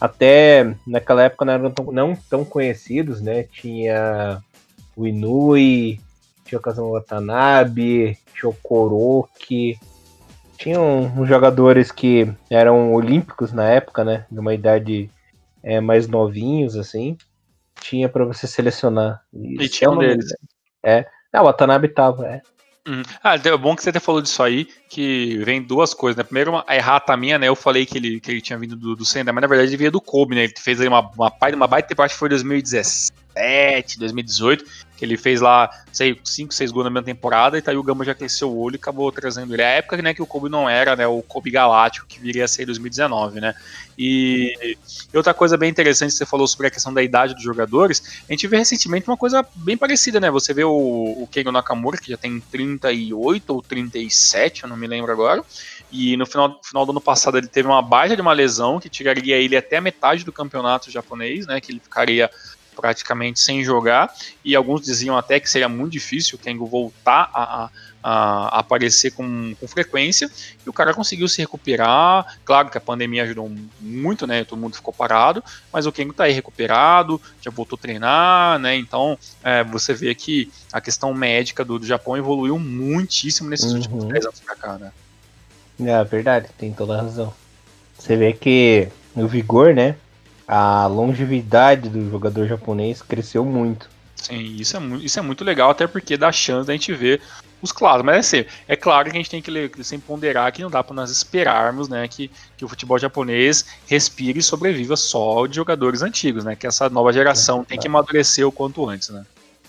até naquela época não eram tão, não tão conhecidos, né? Tinha o Inui, tinha o Kazuma Watanabe, tinha o Koroki, tinham uns jogadores que eram olímpicos na época, né? De uma idade é, mais novinhos, assim. Tinha pra você selecionar. E tinha um deles. É. Ah, o Watanabe tava, é. Uhum. Ah, é bom que você até falou disso aí, que vem duas coisas, né? Primeiro, uma, a errata minha, né? Eu falei que ele, que ele tinha vindo do, do Sendai, mas na verdade ele veio do Kobe, né? Ele fez aí uma, uma, uma baita temporada, acho que foi dois mil e dezessete, dois mil e dezoito, que ele fez lá, sei, cinco, seis gols na mesma temporada, e tá aí o Gamba já cresceu o olho e acabou trazendo ele. É a época, né, que o Kobe não era, né? O Kobe Galáctico, que viria a ser em dois mil e dezenove, né? E, e outra coisa bem interessante, você falou sobre a questão da idade dos jogadores, a gente vê recentemente uma coisa bem parecida, né? Você vê o, o Kengo Nakamura, que já tem trinta e oito ou trinta e sete, eu não me lembro agora, e no final, final do ano passado ele teve uma baixa de uma lesão que tiraria ele até a metade do campeonato japonês, né? Que ele ficaria praticamente sem jogar, e alguns diziam até que seria muito difícil o Kengo voltar a, a, a aparecer com, com frequência, e o cara conseguiu se recuperar. Claro que a pandemia ajudou muito, né, todo mundo ficou parado, mas o Kengo tá aí recuperado, já voltou a treinar, né, então é, você vê que a questão médica do, do Japão evoluiu muitíssimo nesses uhum. últimos dez anos pra cá, né. É verdade, tem toda a razão. Você vê que o vigor, né, a longevidade do jogador japonês cresceu muito. Sim, isso é, isso é muito legal, até porque dá chance da gente ver os clássicos. Mas é, assim, é claro que a gente tem que sempre ponderar que não dá para nós esperarmos, né, que, que o futebol japonês respire e sobreviva só de jogadores antigos, né, que essa nova geração é, tem que amadurecer o quanto antes, né.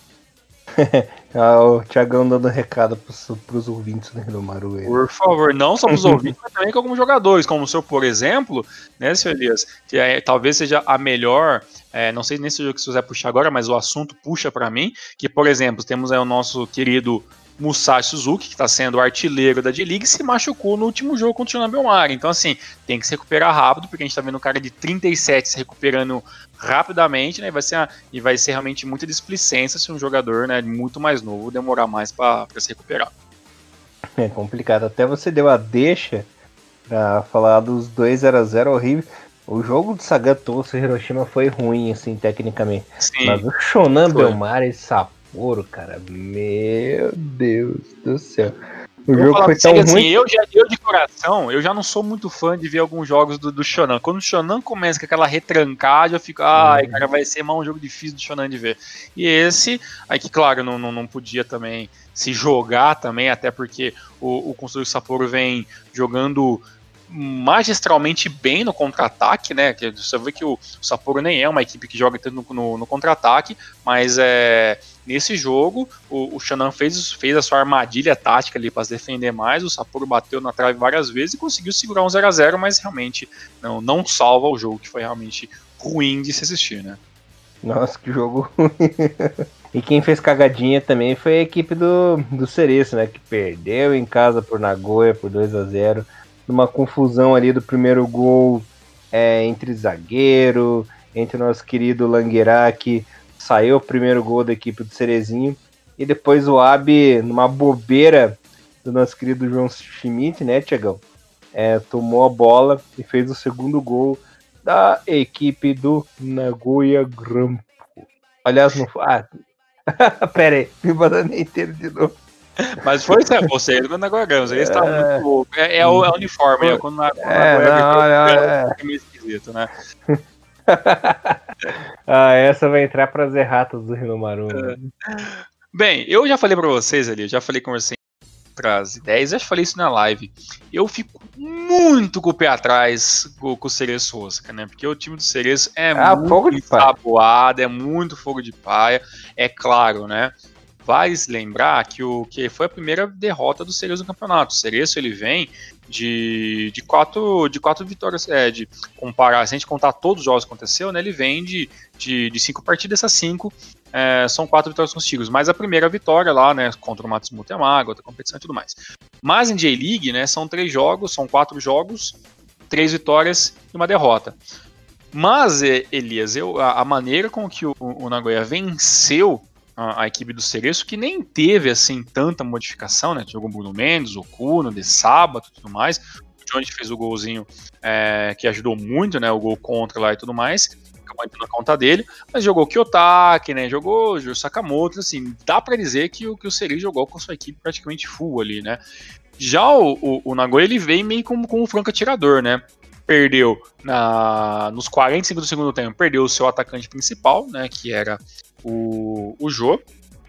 Ah, o Thiagão dando recado pros, pros ouvintes do Hinomaru. Por favor, não só pros ouvintes, mas também com alguns jogadores, como o senhor, por exemplo, né, senhor Elias, que é, talvez seja a melhor, é, não sei nem se o que você quiser puxar agora, mas o assunto puxa para mim, que, por exemplo, temos aí o nosso querido Musashi Suzuki, que está sendo o artilheiro da J-League, se machucou no último jogo contra o Nabelmar. Então, assim, tem que se recuperar rápido, porque a gente está vendo um cara de trinta e sete se recuperando rapidamente, né? E vai ser, uma, e vai ser realmente muita displicência se um jogador, né, muito mais novo demorar mais para se recuperar. É complicado. Até você deu a deixa para falar dos dois zero a zero horrível. O jogo do Sagan Tosu e Hiroshima foi ruim, assim, tecnicamente. Sim, mas o Shonan Bellmar e Sapporo, cara, meu Deus do céu. O eu jogo foi tão ruim. Assim, eu, já, eu de coração, eu já não sou muito fã de ver alguns jogos do, do Shonan. Quando o Shonan começa com aquela retrancada, eu fico, ai, uhum. cara, vai ser mais um jogo difícil do Shonan de ver. E esse, aí que claro, não, não, não podia também se jogar também, até porque o, o construtor Sapporo vem jogando magistralmente bem no contra-ataque, né? Que você vê que o Sapporo nem é uma equipe que joga tanto no, no, no contra-ataque, mas é, nesse jogo o, o Shonan fez, fez a sua armadilha tática ali para se defender mais. O Sapporo bateu na trave várias vezes e conseguiu segurar um zero a zero, mas realmente não, não salva o jogo, que foi realmente ruim de se assistir, né? Nossa, que jogo ruim. E quem fez cagadinha também foi a equipe do, do Cereço, né? Que perdeu em casa por Nagoya por dois a zero. Numa confusão ali do primeiro gol é, entre zagueiro, entre o nosso querido Langueira, saiu o primeiro gol da equipe do Cerezinho, e depois o Abe, numa bobeira do nosso querido João Schmidt, né, Thiagão? É, tomou a bola e fez o segundo gol da equipe do Nagoya Grampus. Aliás, não foi. Ah, pera aí, me mandando inteiro de novo. Mas foi você, ele quando agora ganhamos, ele está muito louco. É, é, o, é o uniforme, é, quando, quando é, não, é, é meio esquisito, né? Ah, essa vai entrar para as erratas do Hinomaru. É. Bem, eu já falei para vocês ali, eu já falei com vocês para as ideias, eu já falei isso na live. Eu fico muito com o pé atrás com, com o Cereço Osaka, né? Porque o time do Cereço é ah, muito ensaboado, é muito fogo de paia, é claro, né? Vale se lembrar que, o, que foi a primeira derrota do Cereço no campeonato. O Cereço ele vem de, de, quatro, de quatro vitórias. É, de comparar, se a gente contar todos os jogos que aconteceu, né, ele vem de, de, de cinco partidas, essas cinco é, são quatro vitórias consecutivas. Mas a primeira vitória lá, né, contra o Matsumoto Yamaga, outra competição e tudo mais. Mas em J-League, né, são três jogos, são quatro jogos, três vitórias e uma derrota. Mas, Elias, eu, a, a maneira com que o, o Nagoya venceu A, a equipe do Cereço, que nem teve assim tanta modificação, né? Jogou Bruno Mendes, Okuno, De Sábado e tudo mais. O Jones fez o golzinho é, que ajudou muito, né? O gol contra lá e tudo mais. Acabou entrando na conta dele. Mas jogou Kiyotaki, né? Jogou o Sakamoto. Assim, dá pra dizer que o, que o Seri jogou com sua equipe praticamente full ali, né? Já o, o, o Nagoya, ele veio meio como, como um franco atirador, né? Perdeu na, nos quarenta e cinco do segundo tempo, perdeu o seu atacante principal, né? Que era o, o Jô.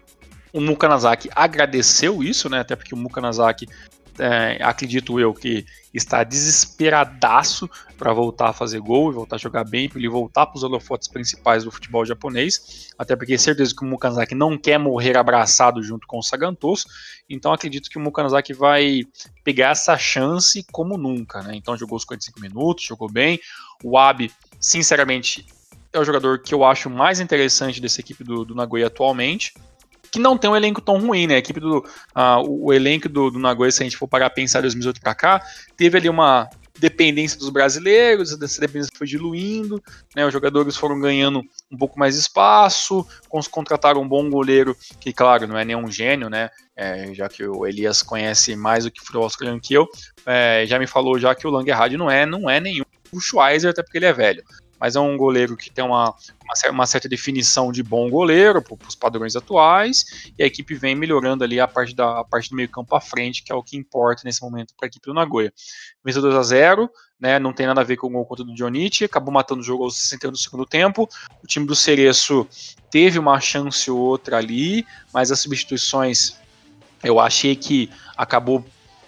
O Mukanazaki agradeceu isso, né? Até porque o Mukanazaki, é, acredito eu, que está desesperadaço para voltar a fazer gol e voltar a jogar bem, para ele voltar para os holofotes principais do futebol japonês. Até porque é certeza que o Mukanazaki não quer morrer abraçado junto com o Sagantoso. Então acredito que o Mukanazaki vai pegar essa chance como nunca, né? Então jogou os quarenta e cinco minutos, jogou bem. O Abe, sinceramente, é o jogador que eu acho mais interessante dessa equipe do, do Nagoya atualmente, que não tem um elenco tão ruim, né? A equipe do, uh, o elenco do, do Nagoya, se a gente for parar a pensar de dois mil e dezoito para cá, teve ali uma dependência dos brasileiros, essa dependência foi diluindo, né? Os jogadores foram ganhando um pouco mais de espaço, contrataram um bom goleiro, que claro, não é nenhum gênio, né? É, já que o Elias conhece mais do que o futebol australiano que eu, é, já me falou já que o Langerhard não é, não é nenhum o Schweizer, até porque ele é velho. Mas é um goleiro que tem uma, uma, uma certa definição de bom goleiro para os padrões atuais, e a equipe vem melhorando ali a parte, da, a parte do meio campo à frente, que é o que importa nesse momento para a equipe do Nagoya. Venceu dois a zero, né, não tem nada a ver com o gol contra do Dionichi, acabou matando o jogo aos sessenta do segundo tempo. O time do Cereço teve uma chance ou outra ali, mas as substituições eu achei que acabou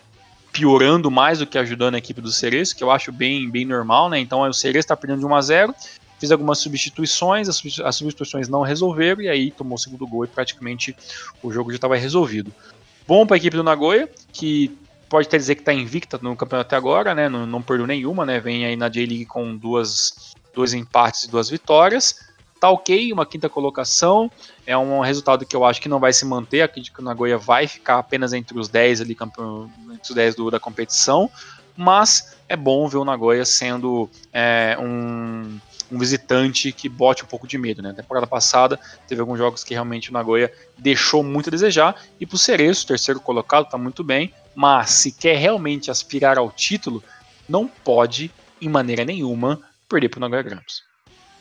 piorando mais do que ajudando a equipe do Cereço, que eu acho bem, bem normal, né? Então o Cereço está perdendo de um a zero, fiz algumas substituições, as substituições não resolveram, e aí tomou o segundo gol e praticamente o jogo já estava resolvido. Bom para a equipe do Nagoya, que pode até dizer que está invicta no campeonato até agora, né? Não, não perdeu nenhuma, né? Vem aí na J-League com duas, dois empates e duas vitórias. Tá ok, uma quinta colocação, é um resultado que eu acho que não vai se manter, acredito que o Nagoya vai ficar apenas entre os dez ali, campeão, entre os dez do, da competição, mas é bom ver o Nagoya sendo é, um, um visitante que bote um pouco de medo, né? Na temporada passada teve alguns jogos que realmente o Nagoya deixou muito a desejar, e pro Cereço, terceiro colocado, tá muito bem, mas se quer realmente aspirar ao título, não pode, em maneira nenhuma, perder pro Nagoya Grampus.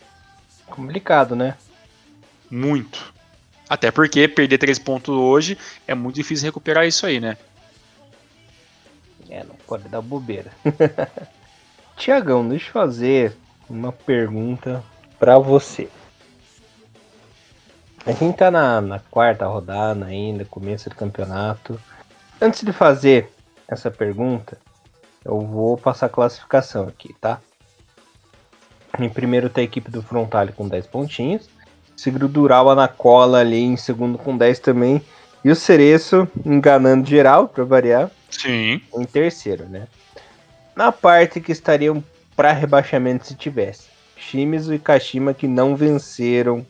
Complicado, né? Muito. Até porque perder três pontos hoje é muito difícil recuperar isso aí, né? É, não pode dar bobeira. Tiagão, deixa eu fazer uma pergunta pra você. A gente tá na, na quarta rodada ainda, começo do campeonato. Antes de fazer essa pergunta, eu vou passar a classificação aqui, tá? Em primeiro tá a equipe do Frontale com dez pontinhos. Segundo o Urawa na cola ali em segundo com dez também. E o Cereço enganando geral, pra variar. Sim. Em terceiro, né? Na parte que estariam para rebaixamento se tivesse. Shimizu e Kashima que não venceram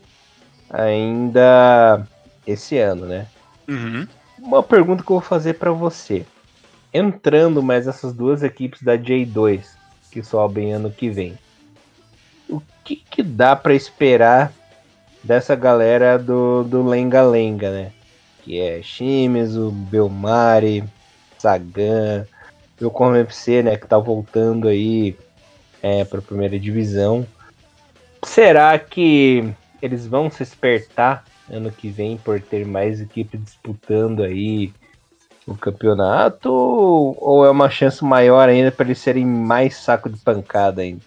ainda esse ano, né? Uhum. Uma pergunta que eu vou fazer para você. Entrando mais essas duas equipes da J dois que sobem ano que vem. O que, que dá para esperar dessa galera do, do Lenga Lenga, né? Que é Shimizu, Belmari, Sagan, o Como F C, né? Que tá voltando aí é, para a primeira divisão. Será que eles vão se espertar ano que vem por ter mais equipe disputando aí o campeonato? Ou é uma chance maior ainda para eles serem mais saco de pancada ainda?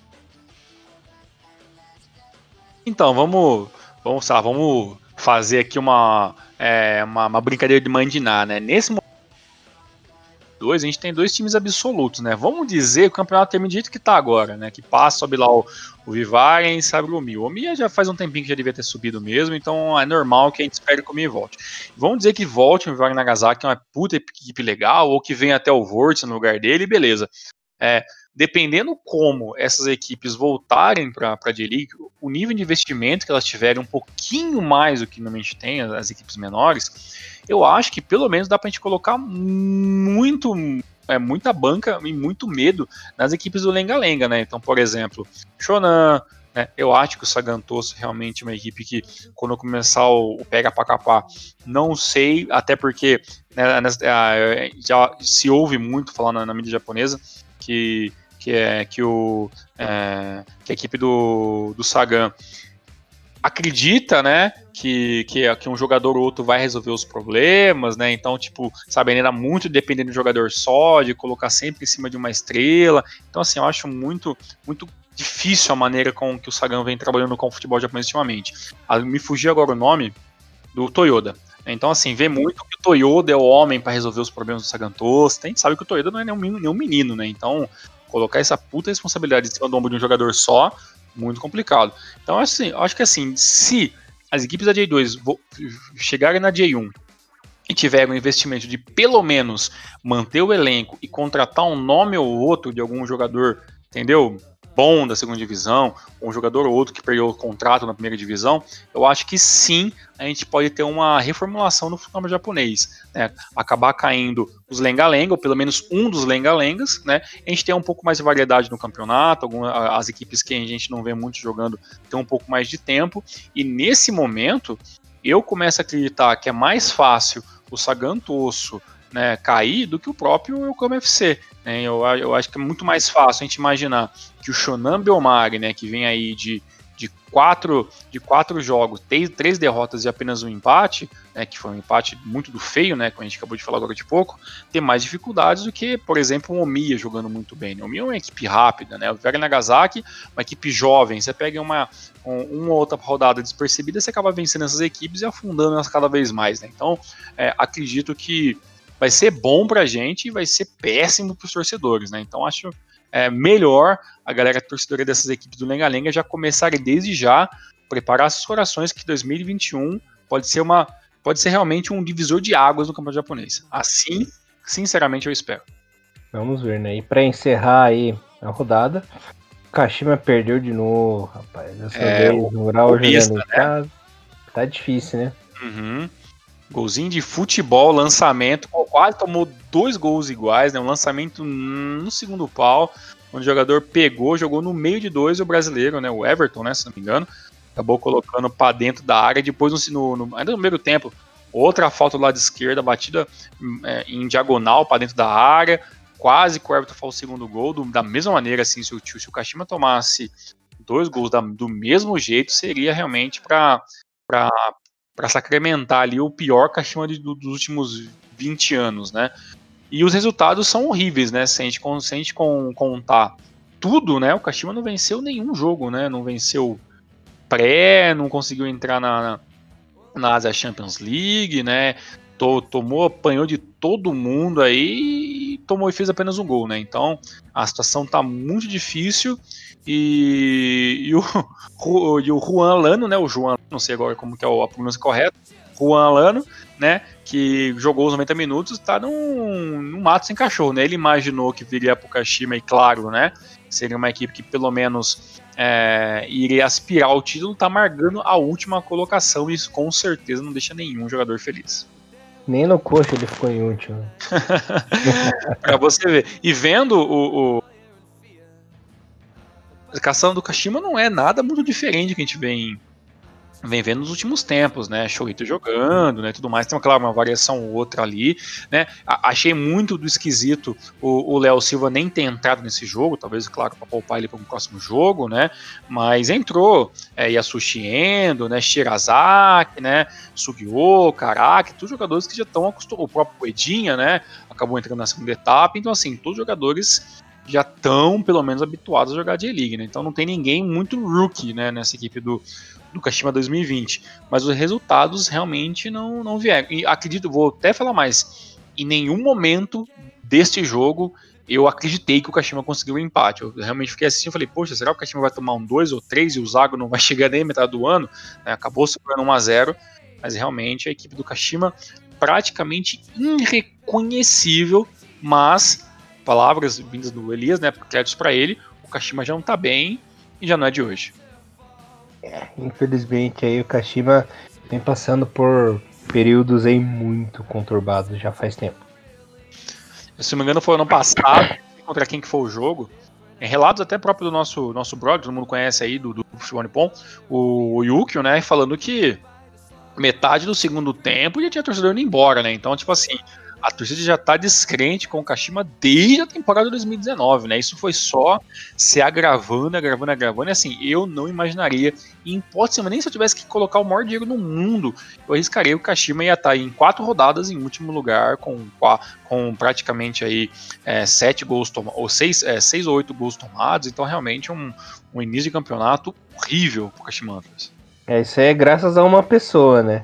Então, vamos, vamos, lá, vamos fazer aqui uma, é, uma, uma brincadeira de mandinar, né? Nesse momento, dois, a gente tem dois times absolutos, né? Vamos dizer que o campeonato termina do jeito que tá agora, né? Que passa, sobe lá o, o Vivarium e sabe o Omi. O Omi já faz um tempinho que já devia ter subido mesmo, então é normal que a gente espere que o Omi volte. Vamos dizer que volte o Vivarium Nagasaki, que é uma puta equipe legal, ou que venha até o Vortex no lugar dele, beleza. É, dependendo como essas equipes voltarem para a J-League, o nível de investimento que elas tiverem um pouquinho mais do que normalmente tem as, as equipes menores, eu acho que pelo menos dá para a gente colocar muito, é, muita banca e muito medo nas equipes do Lenga Lenga, né? Então, por exemplo, Shonan, né? Eu acho que o Sagantoso realmente é uma equipe que, quando começar o, o pega pra capar, não sei, até porque né, já se ouve muito falar na, na mídia japonesa que, que, é, que, o, é, que a equipe do, do Sagan acredita, né, que, que, que um jogador ou outro vai resolver os problemas, né, então, tipo, sabe, ele era muito dependente do jogador só, de colocar sempre em cima de uma estrela, então, assim, eu acho muito, muito difícil a maneira com que o Sagan vem trabalhando com o futebol japonês ultimamente. Me fugiu agora o nome do Toyoda. Então, assim, vê muito que o Toyoda é o homem para resolver os problemas do Sagan Toast, a gente sabe que o Toyoda não é nenhum, nenhum menino, né, então, colocar essa puta responsabilidade em cima do ombro de um jogador só, muito complicado. Então, assim, eu acho que assim, se as equipes da J dois chegarem na J um e tiverem um investimento de pelo menos manter o elenco e contratar um nome ou outro de algum jogador, entendeu? Bom da segunda divisão, um jogador ou outro que perdeu o contrato na primeira divisão, eu acho que sim, a gente pode ter uma reformulação no futebol japonês, né? Acabar caindo os lenga-lenga, ou pelo menos um dos lenga-lengas, né? A gente tem um pouco mais de variedade no campeonato, algumas, as equipes que a gente não vê muito jogando tem um pouco mais de tempo, e nesse momento eu começo a acreditar que é mais fácil o Sagan Tosso, né, cair do que o próprio Yokohama F C. Né? Eu, eu acho que é muito mais fácil a gente imaginar que o Shonan Bellmare, né, que vem aí de, de, quatro, de quatro jogos, três, três derrotas e apenas um empate, né, que foi um empate muito do feio, né, como a gente acabou de falar agora de pouco, tem mais dificuldades do que, por exemplo, o Omiya jogando muito bem. Né? O Omiya é uma equipe rápida, né? O Vera Nagasaki, uma equipe jovem, você pega uma, um, uma ou outra rodada despercebida, você acaba vencendo essas equipes e afundando elas cada vez mais. Né? Então, é, acredito que vai ser bom pra gente e vai ser péssimo pros torcedores, né? Então acho é, melhor a galera torcedora dessas equipes do Lenga-Lenga já começarem desde já preparar seus corações que dois mil e vinte e um pode ser uma pode ser realmente um divisor de águas no campeonato japonês. Assim, sinceramente, eu espero. Vamos ver, né? E pra encerrar aí a rodada, o Kashima perdeu de novo, rapaz. Dessa é, vez, o Mural jogando né? em casa. Tá difícil, né? Uhum. Golzinho de futebol, lançamento, quase tomou dois gols iguais, né? Um lançamento no segundo pau, onde o jogador pegou, jogou no meio de dois, e o brasileiro, né? O Everton, né? Se não me engano, acabou colocando para dentro da área. Depois, no, no, ainda no primeiro tempo, outra falta do lado esquerdo, batida é, em diagonal para dentro da área, quase que o Everton faz o segundo gol. Do, da mesma maneira, assim, se o, se o Kashima tomasse dois gols da, do mesmo jeito, seria realmente para para sacramentar ali o pior Kashima de, do, dos últimos vinte anos, né? E os resultados são horríveis, né? Se a gente, se a gente contar tudo, né? O Kashima não venceu nenhum jogo, né? Não venceu pré, não conseguiu entrar na, na Asia Champions League, né? Tomou, apanhou de todo mundo aí e tomou e fez apenas um gol, né? Então a situação tá muito difícil e, e, o, o, e o Juan Lano, né? O Juan, não sei agora como que é a pronúncia correta, Juan Lano, né? Que jogou os noventa minutos, tá num, num mato sem cachorro, né? Ele imaginou que viria pro Kashima e claro, né? Seria uma equipe que pelo menos é, iria aspirar ao título, tá marcando a última colocação e isso com certeza não deixa nenhum jogador feliz. Nem no coxa ele ficou inútil. Pra você ver. E vendo o, o... a cação do Kashima não é nada muito diferente do que a gente vem, vem vendo nos últimos tempos, né? Shoito jogando, né? Tudo mais. Tem, claro, uma variação ou outra ali, né? A- achei muito do esquisito o Léo Silva nem ter entrado nesse jogo, talvez, claro, para poupar ele para um próximo jogo, né? Mas entrou é, Yasushi Endo, né? Shirazaki, né? Sugio, Karaki, todos jogadores que já estão acostumados. O próprio Edinha, né? Acabou entrando na segunda etapa. Então, assim, todos jogadores já estão, pelo menos, habituados a jogar J-League, né? Então não tem ninguém muito rookie, né? Nessa equipe do do Kashima dois mil e vinte, mas os resultados realmente não, não vieram. E acredito, vou até falar mais, em nenhum momento deste jogo eu acreditei que o Kashima conseguiu um empate. Eu realmente fiquei assim, eu falei, poxa, será que o Kashima vai tomar um dois ou três e o Zago não vai chegar nem a metade do ano? É, acabou segurando um a zero, mas realmente a equipe do Kashima praticamente irreconhecível, mas, palavras vindas do Elias, né, créditos para ele, o Kashima já não tá bem e já não é de hoje. É, infelizmente aí o Kashima vem passando por períodos aí muito conturbados já faz tempo. Se não me engano foi ano passado, contra quem que foi o jogo, em relatos até próprio do nosso, nosso brother, todo mundo conhece aí, do, do Futebol Nippon, o Yukio, né, falando que metade do segundo tempo já tinha torcedor indo embora, né, então tipo assim, a torcida já tá descrente com o Kashima desde a temporada de dois mil e dezenove, né? Isso foi só se agravando, agravando, agravando. E assim, eu não imaginaria, em hipótese, nem se eu tivesse que colocar o maior dinheiro no mundo, eu arriscaria o Kashima ia estar em quatro rodadas em último lugar, com, com praticamente aí é, sete gols tomados, ou seis, é, seis ou oito gols tomados. Então, realmente, um, um início de campeonato horrível pro Kashima Antlers. É, isso aí é graças a uma pessoa, né?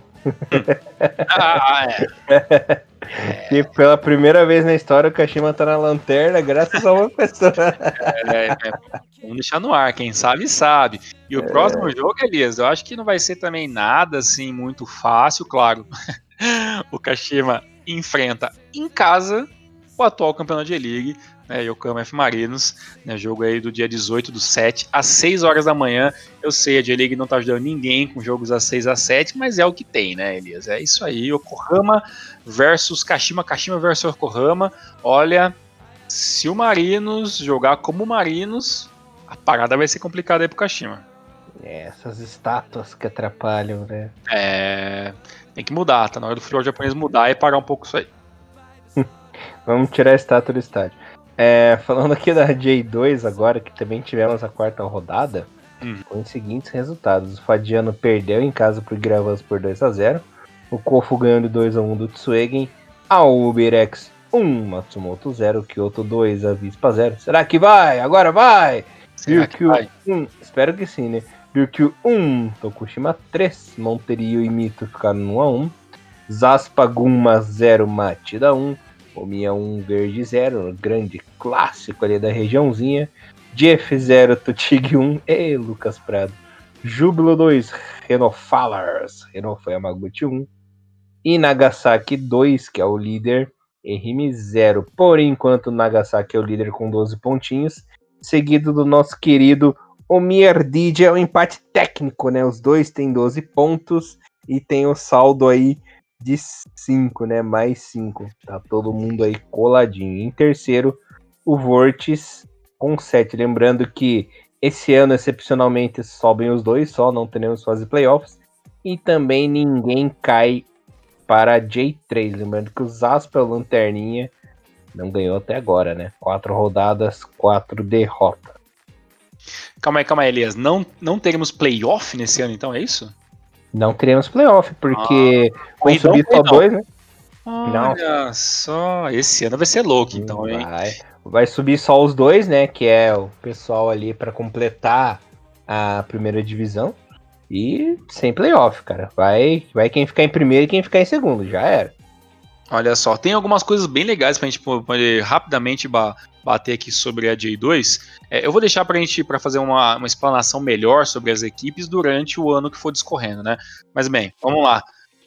ah, é. Que pela primeira vez na história o Kashima tá na lanterna graças a uma pessoa. É, é, vamos deixar no ar, quem sabe sabe. E o é. próximo jogo, Elias, eu acho que não vai ser também nada assim muito fácil, claro. O Kashima enfrenta em casa o atual campeão da J-League, né, Yokohama F. Marinos, né, jogo aí do dia dezoito do sete, às seis horas da manhã. Eu sei, a J-League não tá ajudando ninguém com jogos às seis às sete, mas é o que tem, né, Elias? É isso aí, Yokohama versus Kashima, Kashima versus Yokohama. Olha, se o Marinos jogar como o Marinos, a parada vai ser complicada aí pro Kashima. É, essas estátuas que atrapalham, né? É, tem que mudar, tá na hora do futebol japonês mudar e parar um pouco isso aí. Vamos tirar a estátua do estádio. É, falando aqui da J dois agora, que também tivemos a quarta rodada, hum. com os seguintes resultados. O Fadiano perdeu em casa pro Gravans por dois a zero. O Kofu ganhando dois a um do Tsuegen. A Uberex um, Matsumoto zero. Kyoto dois, a Vispa zero. Será que vai? Agora vai! Ryukyu um, espero que sim, né? Ryukyu um, Tokushima três. Monterio e Mito ficaram no um a um. Zaspa Gunma zero, Matida um. Omiya um, Verde zero, grande clássico ali da regiãozinha. Jeff zero, Tutig um, e Lucas Prado. Júbilo dois, Renault Fallers, Renault foi Yamaguchi um. E Nagasaki dois, que é o líder, Ehime zero. Por enquanto, Nagasaki é o líder com doze pontinhos, seguido do nosso querido Omiya Ardide, é um empate técnico, né? Os dois têm doze pontos e tem o saldo aí de cinco, né? Mais cinco. Tá todo mundo aí coladinho. Em terceiro, o Vortis com sete. Lembrando que esse ano, excepcionalmente, sobem os dois só, não teremos fase playoffs. E também ninguém cai para a J três. Lembrando que o Zaspa, o Lanterninha, não ganhou até agora, né? Quatro rodadas, quatro derrotas. Calma aí, calma aí, Elias. Não, não teremos playoff nesse ano, então, é isso? Não teremos playoff, porque ah, vão subir só dois, né? Olha não. só, esse ano vai ser louco, então, vai. hein? Vai subir só os dois, né? Que é o pessoal ali para completar a primeira divisão. E sem playoff, cara. Vai, vai quem ficar em primeiro e quem ficar em segundo, já era. Olha só, tem algumas coisas bem legais pra gente poder rapidamente bater aqui sobre a J dois. É, eu vou deixar pra gente pra fazer uma, uma explanação melhor sobre as equipes durante o ano que for discorrendo, né? Mas bem, vamos lá.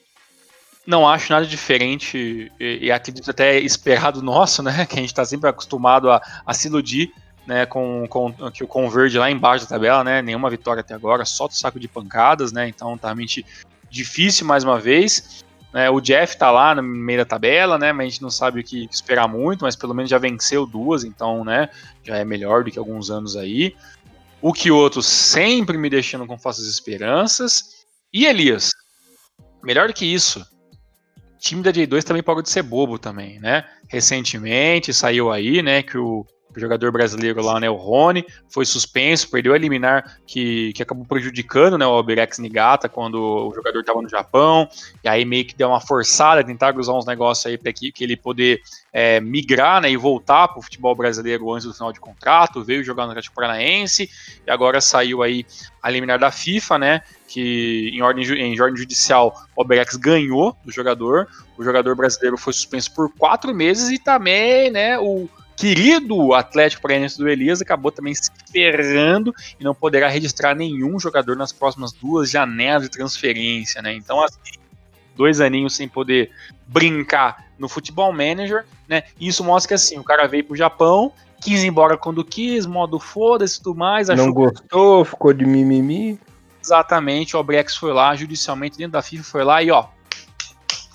Não acho nada diferente e, e acredito até esperado nosso, né? Que a gente tá sempre acostumado a, a se iludir, né? Com, com, com o Converge lá embaixo da tabela, né? Nenhuma vitória até agora, só do saco de pancadas, né? Então tá realmente difícil mais uma vez. É, o Jeff tá lá no meio da tabela, né? Mas a gente não sabe o que esperar muito, mas pelo menos já venceu duas, então, né? Já é melhor do que alguns anos aí. O Kyoto sempre me deixando com falsas esperanças. E Elias, melhor do que isso, o time da J dois também pode ser bobo também, né? Recentemente saiu aí, né, que o o jogador brasileiro lá, né, o Rony, foi suspenso, perdeu a liminar que, que acabou prejudicando, né, o Albirex Niigata quando o jogador estava no Japão, e aí meio que deu uma forçada, tentar usar uns negócios aí para que, que ele poder é, migrar, né, e voltar para o futebol brasileiro antes do final de contrato, veio jogar no Atlético Paranaense, e agora saiu aí a liminar da FIFA, né, que em ordem, em ordem judicial o Albirex ganhou do jogador, o jogador brasileiro foi suspenso por quatro meses e também, né, o querido Atlético Paranaense do Elias acabou também se ferrando e não poderá registrar nenhum jogador nas próximas duas janelas de transferência, né? Então, assim, dois aninhos sem poder brincar no Futebol Manager, né? E isso mostra que, assim, o cara veio pro Japão, quis ir embora quando quis, modo foda-se e tudo mais. Achou não gostou, que... ficou de mimimi. Exatamente, o Albirex foi lá, judicialmente dentro da FIFA foi lá e, ó,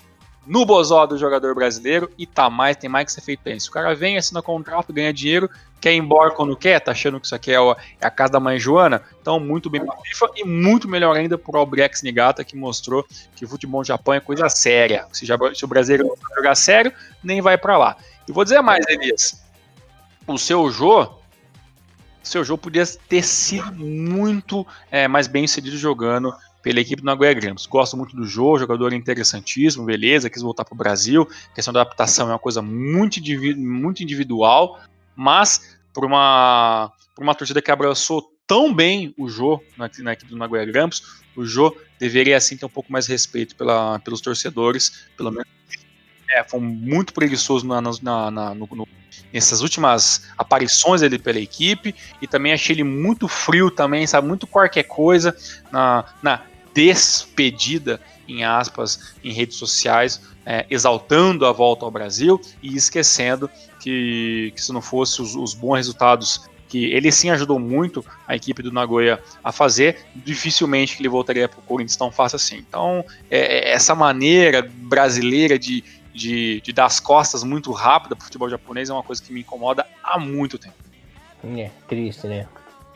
no bozó do jogador brasileiro e tá mais, tem mais que ser feito isso. O cara vem, assina contrato, ganha dinheiro, quer ir embora quando quer, tá achando que isso aqui é a casa da mãe Joana, então muito bem pra FIFA e muito melhor ainda pro Albirex Niigata, que mostrou que o futebol no Japão é coisa séria. Se, já, se o brasileiro não jogar sério, nem vai pra lá. E vou dizer mais, Elias, o seu Jô, seu jogo podia ter sido muito é, mais bem sucedido jogando pela equipe do Nagoya Grampus. Gosto muito do jogo, jogador interessantíssimo, beleza, quis voltar para o Brasil, a questão da adaptação é uma coisa muito, individu- muito individual, mas por uma, por uma torcida que abraçou tão bem o Jô na, na equipe do Nagoya Grampus, o Jô deveria assim ter um pouco mais de respeito pela, pelos torcedores, pelo menos é, foi muito preguiçoso na, na, na, no, no, nessas últimas aparições dele pela equipe, e também achei ele muito frio também, sabe, muito qualquer coisa na, na despedida, em aspas, em redes sociais, é, exaltando a volta ao Brasil e esquecendo que, que se não fosse os, os bons resultados que ele sim ajudou muito a equipe do Nagoya a fazer, dificilmente que ele voltaria para o Corinthians tão fácil assim. Então, é, essa maneira brasileira de, de, de dar as costas muito rápida para o futebol japonês é uma coisa que me incomoda há muito tempo. É, triste, né?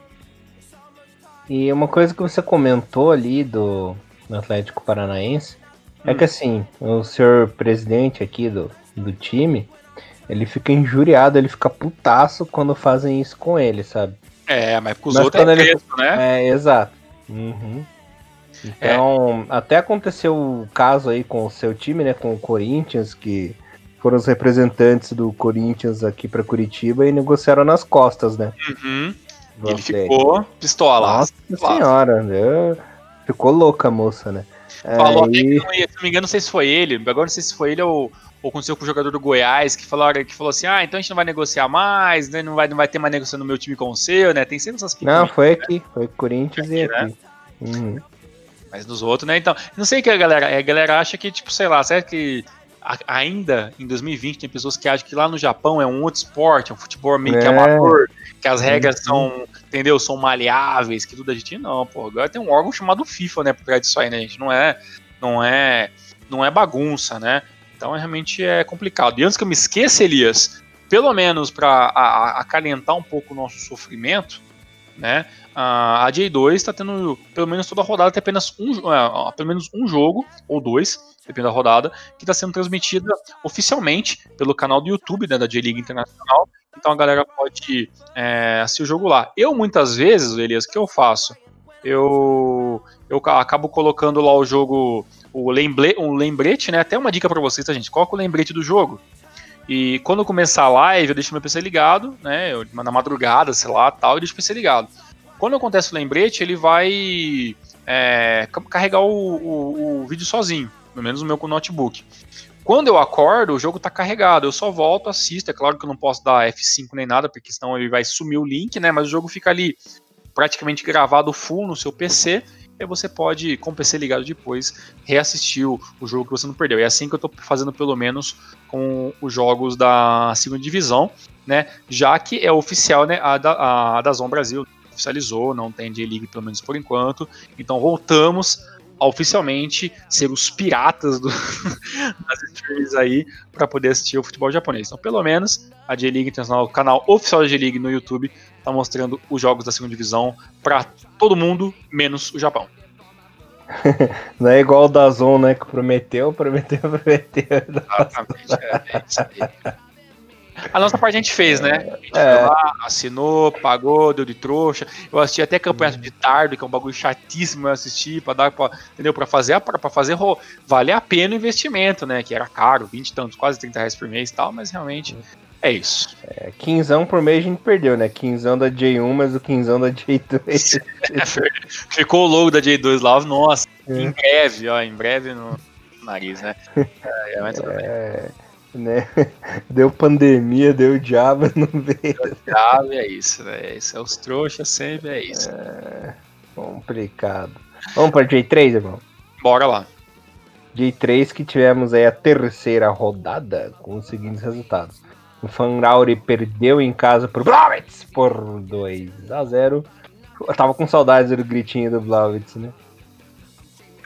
E uma coisa que você comentou ali do, do Atlético Paranaense hum. é que assim, o senhor presidente aqui do, do time, ele fica injuriado, ele fica putaço quando fazem isso com ele, sabe? É, mas com os mas outros é preso, ele... né? É, exato. Uhum. Então, é. até aconteceu o caso aí com o seu time, né, com o Corinthians, que foram os representantes do Corinthians aqui para Curitiba e negociaram nas costas, né? Uhum. E ele ficou pistola. Nossa senhora, né? Ficou louca a moça, né? Falou até que não ia, se não me engano, não sei se foi ele, agora não sei se foi ele ou, ou aconteceu com o jogador do Goiás, que falou, que falou assim, ah, então a gente não vai negociar mais, né? Não vai, não vai ter mais negociação no meu time com o seu, né? Tem sempre essas Não, foi aqui, né? Foi Corinthians aqui, e aqui. Né? Uhum. Mas nos outros, né? Então, não sei o que a galera, a galera acha que, tipo, sei lá, será que ainda em dois mil e vinte tem pessoas que acham que lá no Japão é um outro esporte, é um futebol meio é. que amador, que as regras uhum. são, entendeu, são maleáveis, que tudo a gente não, pô, agora tem um órgão chamado FIFA, né, por trás disso aí, né, gente, não é, não é, não é bagunça, né, então realmente é complicado. E antes que eu me esqueça, Elias, pelo menos para acalentar um pouco o nosso sofrimento, né, a J dois está tendo, pelo menos toda a rodada, tem apenas um, é, pelo menos um jogo, ou dois, depende da rodada, que está sendo transmitida oficialmente pelo canal do YouTube, né, da J-League Internacional, então a galera pode é, assistir o jogo lá. Eu, muitas vezes, Elias, o que eu faço? Eu, eu acabo colocando lá o jogo, o lembre, um lembrete, né, até uma dica para vocês, tá, gente? Coloca o lembrete do jogo, e quando começar a live, eu deixo meu P C ligado, né, eu, na madrugada, sei lá, tal, eu deixo o P C ligado. Quando acontece o lembrete, ele vai é, carregar o, o, o vídeo sozinho, pelo menos no meu notebook. Quando eu acordo, o jogo está carregado, eu só volto, assisto. É claro que eu não posso dar F cinco nem nada, porque senão ele vai sumir o link, né? Mas o jogo fica ali praticamente gravado full no seu P C, e você pode, com o P C ligado depois, reassistir o, o jogo que você não perdeu. É assim que eu estou fazendo, pelo menos, com os jogos da segunda divisão, né? Já que é oficial, né? A da, a DAZN Brasil oficializou, não tem J-League pelo menos por enquanto, então voltamos a oficialmente ser os piratas do, das streams aí para poder assistir o futebol japonês. Então pelo menos a J-League Internacional, o canal oficial da J-League no YouTube, está mostrando os jogos da segunda divisão para todo mundo, menos o Japão. Não é igual o DAZN, né, que prometeu, prometeu, prometeu. Exatamente, é, é isso aí. A nossa parte a gente fez, né? A gente é. foi lá, assinou, pagou, deu de trouxa. Eu assisti até campeonato de tarde, que é um bagulho chatíssimo eu assistir, pra dar, pra, entendeu? Pra fazer, pra fazer valer a pena o investimento, né? Que era caro, vinte e tantos, quase trinta reais por mês e tal, mas realmente é isso. É, quinzão por mês a gente perdeu, né? Quinzão da J um, mas o quinzão da J dois. Ficou o logo da J dois lá, nossa, é. em breve, ó, em breve no nariz, né? É, mas tudo é... bem. Né? Deu pandemia, deu diabo, não veio. Deu diabo, é isso, né? Isso é os trouxas sempre, é isso. É complicado. Vamos para J três, irmão? Bora lá. J três que tivemos aí a terceira rodada com os seguintes resultados. O Fanrauri perdeu em casa pro Blauwitz por dois a zero. Eu tava com saudades do gritinho do Blauwitz, né?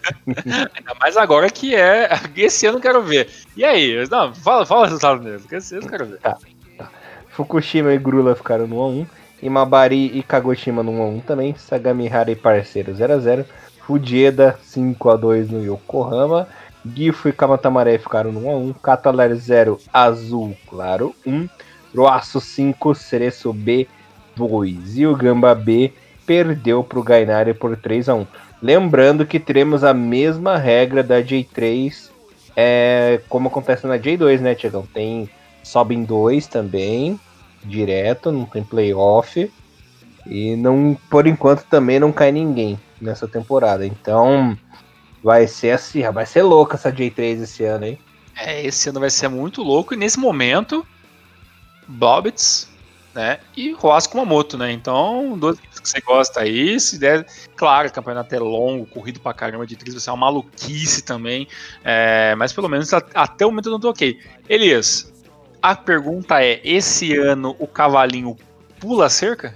Ainda mais agora que é. Esse ano eu quero ver. E aí? Não, fala, fala o resultado mesmo. Esse ano eu quero ver. Tá, tá. Fukushima e Grula ficaram no um a um. Imabari e Kagoshima no um a um também. Sagamihara e Parceiro zero a zero. Fujieda cinco a dois no Yokohama. Gifu e Kamatamaré ficaram no um a um. Cataler zero, Azul Claro um. Roaço cinco, Cereço B dois. E o Gamba B perdeu para o Gainari por três a um. Lembrando que teremos a mesma regra da J três, é, como acontece na J dois, né, Tiagão? Tem sobem dois também, direto, não tem playoff. E não, por enquanto também não cai ninguém nessa temporada. Então vai ser assim, vai ser louca essa J três esse ano, hein? É, esse ano vai ser muito louco. E nesse momento, Bobbits, né, e Roas Kumamoto, né? Então, dois que você gosta aí, se der, claro, o campeonato é longo, corrido pra caramba, de três vai ser uma maluquice também, é, mas pelo menos até o momento eu não tô ok. Elias, a pergunta é, esse ano o cavalinho pula a cerca?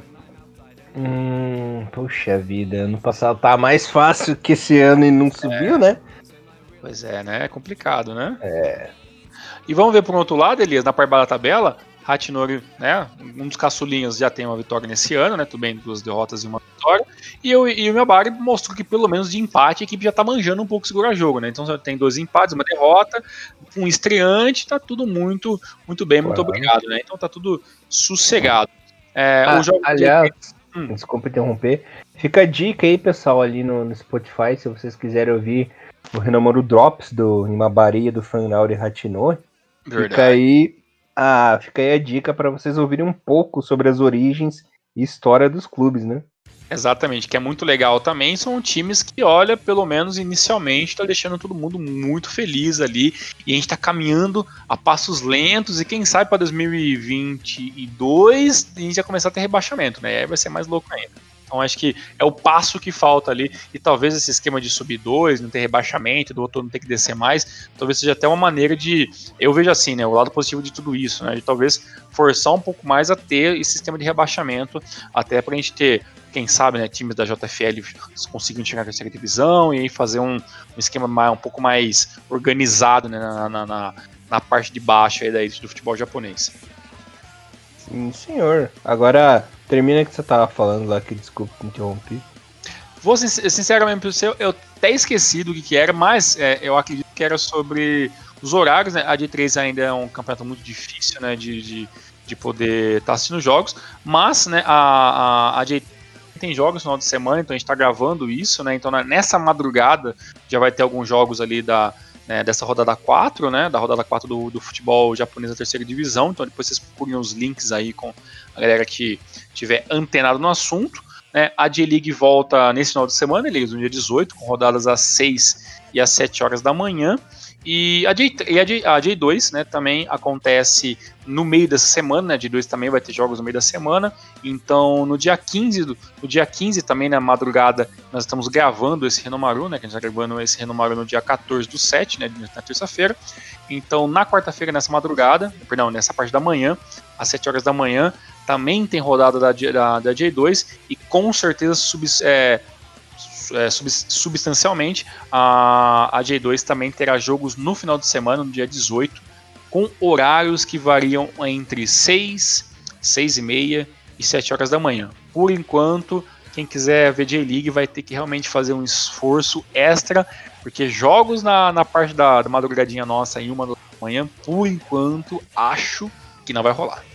Hum, puxa vida, ano passado tá mais fácil que esse ano e não subiu, é. né? Pois é, né? É complicado, né? É. E vamos ver por outro lado, Elias, na parte da tabela, Hachinori, né, um dos caçulinhos já tem uma vitória nesse ano, né, tudo bem, duas derrotas e uma vitória, e, eu, e o Imabari mostrou que pelo menos de empate a equipe já tá manjando um pouco segurar jogo, né, então tem dois empates, uma derrota, um estreante, tá tudo muito, muito bem, muito claro. Obrigado, né, então tá tudo sossegado. É, ah, o jogo aliás, de... hum. desculpa interromper, fica a dica aí, pessoal, ali no, no Spotify, se vocês quiserem ouvir o Renomaru Drops do Imabari e do Fanauri Hachinori, fica aí Ah, fica aí a dica para vocês ouvirem um pouco sobre as origens e história dos clubes, né? Exatamente, que é muito legal também, são times que, olha, pelo menos inicialmente, tá deixando todo mundo muito feliz ali, e a gente tá caminhando a passos lentos, e quem sabe para dois mil e vinte e dois a gente já começar a ter rebaixamento, né? Aí vai ser mais louco ainda. Então acho que é o passo que falta ali, e talvez esse esquema de subir dois, não ter rebaixamento, do outro não ter que descer mais, talvez seja até uma maneira de, eu vejo assim, né, o lado positivo de tudo isso, né, de talvez forçar um pouco mais a ter esse sistema de rebaixamento, até pra gente ter, quem sabe, né, times da J F L conseguindo chegar na terceira divisão, e aí fazer um, um esquema mais, um pouco mais organizado, né, na, na, na, na parte de baixo aí da elite do futebol japonês. Sim, senhor. Agora, termina que você tava falando lá, que desculpa que interrompi. Vou sinceramente pro seu, eu até esqueci do que, que era, mas é, eu acredito que era sobre os horários, né? A J três ainda é um campeonato muito difícil, né? De, de, de poder estar tá assistindo jogos, mas, né, a, a, a J três tem jogos no final de semana, então a gente tá gravando isso, né? Então nessa madrugada já vai ter alguns jogos ali da. Né, dessa rodada quatro, né, da rodada quatro do, do futebol japonês da terceira divisão, então depois vocês procurem os links aí com a galera que tiver antenado no assunto, né. A J-League volta nesse final de semana, eles no dia dezoito, com rodadas às seis e às sete horas da manhã, e a, J, e a, J, a J dois, né, também acontece no meio dessa semana, né, a J dois também vai ter jogos no meio da semana, então no dia quinze, no dia quinze também na madrugada, nós estamos gravando esse Renomaru, né, que a gente está gravando esse Renomaru no dia quatorze do sete, né, na terça-feira, então na quarta-feira nessa madrugada, perdão, nessa parte da manhã, às sete horas da manhã, também tem rodada da, da, da J dois, e com certeza sub, é, É, substancialmente a, a J dois também terá jogos no final de semana, no dia dezoito, com horários que variam entre seis, seis e meia e sete horas da manhã. Por enquanto, quem quiser ver J-League vai ter que realmente fazer um esforço extra, porque jogos na, na parte da, da madrugadinha nossa em uma da manhã, por enquanto, acho que não vai rolar.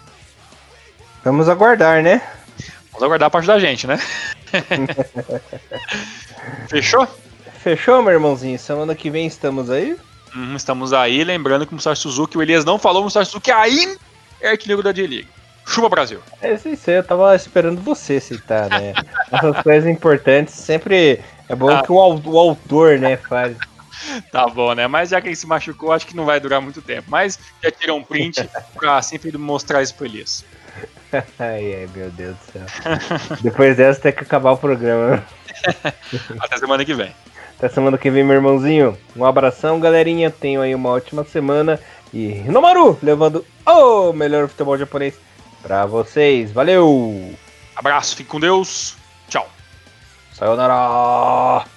Vamos aguardar, né? Vamos aguardar a parte da gente, né? Fechou? Fechou, meu irmãozinho? Semana que vem estamos aí? Hum, estamos aí, lembrando que o Musashi Suzuki, o Elias não falou, o Musashi Suzuki ainda é artilheiro da J-League. Chupa, Brasil! É isso aí, eu tava esperando você citar, né? Essas coisas importantes sempre é bom ah. que o, o autor, né, faz. Tá bom, né? Mas já que ele se machucou, acho que não vai durar muito tempo. Mas já tirou um print pra sempre mostrar isso pro Elias. Ai, ai, meu Deus do céu. Depois dessa tem que acabar o programa. Até semana que vem. Até semana que vem, meu irmãozinho. Um abração, galerinha. Tenham aí uma ótima semana. E Rinomaru, levando o melhor futebol japonês pra vocês. Valeu! Abraço, fique com Deus. Tchau. Sayonara!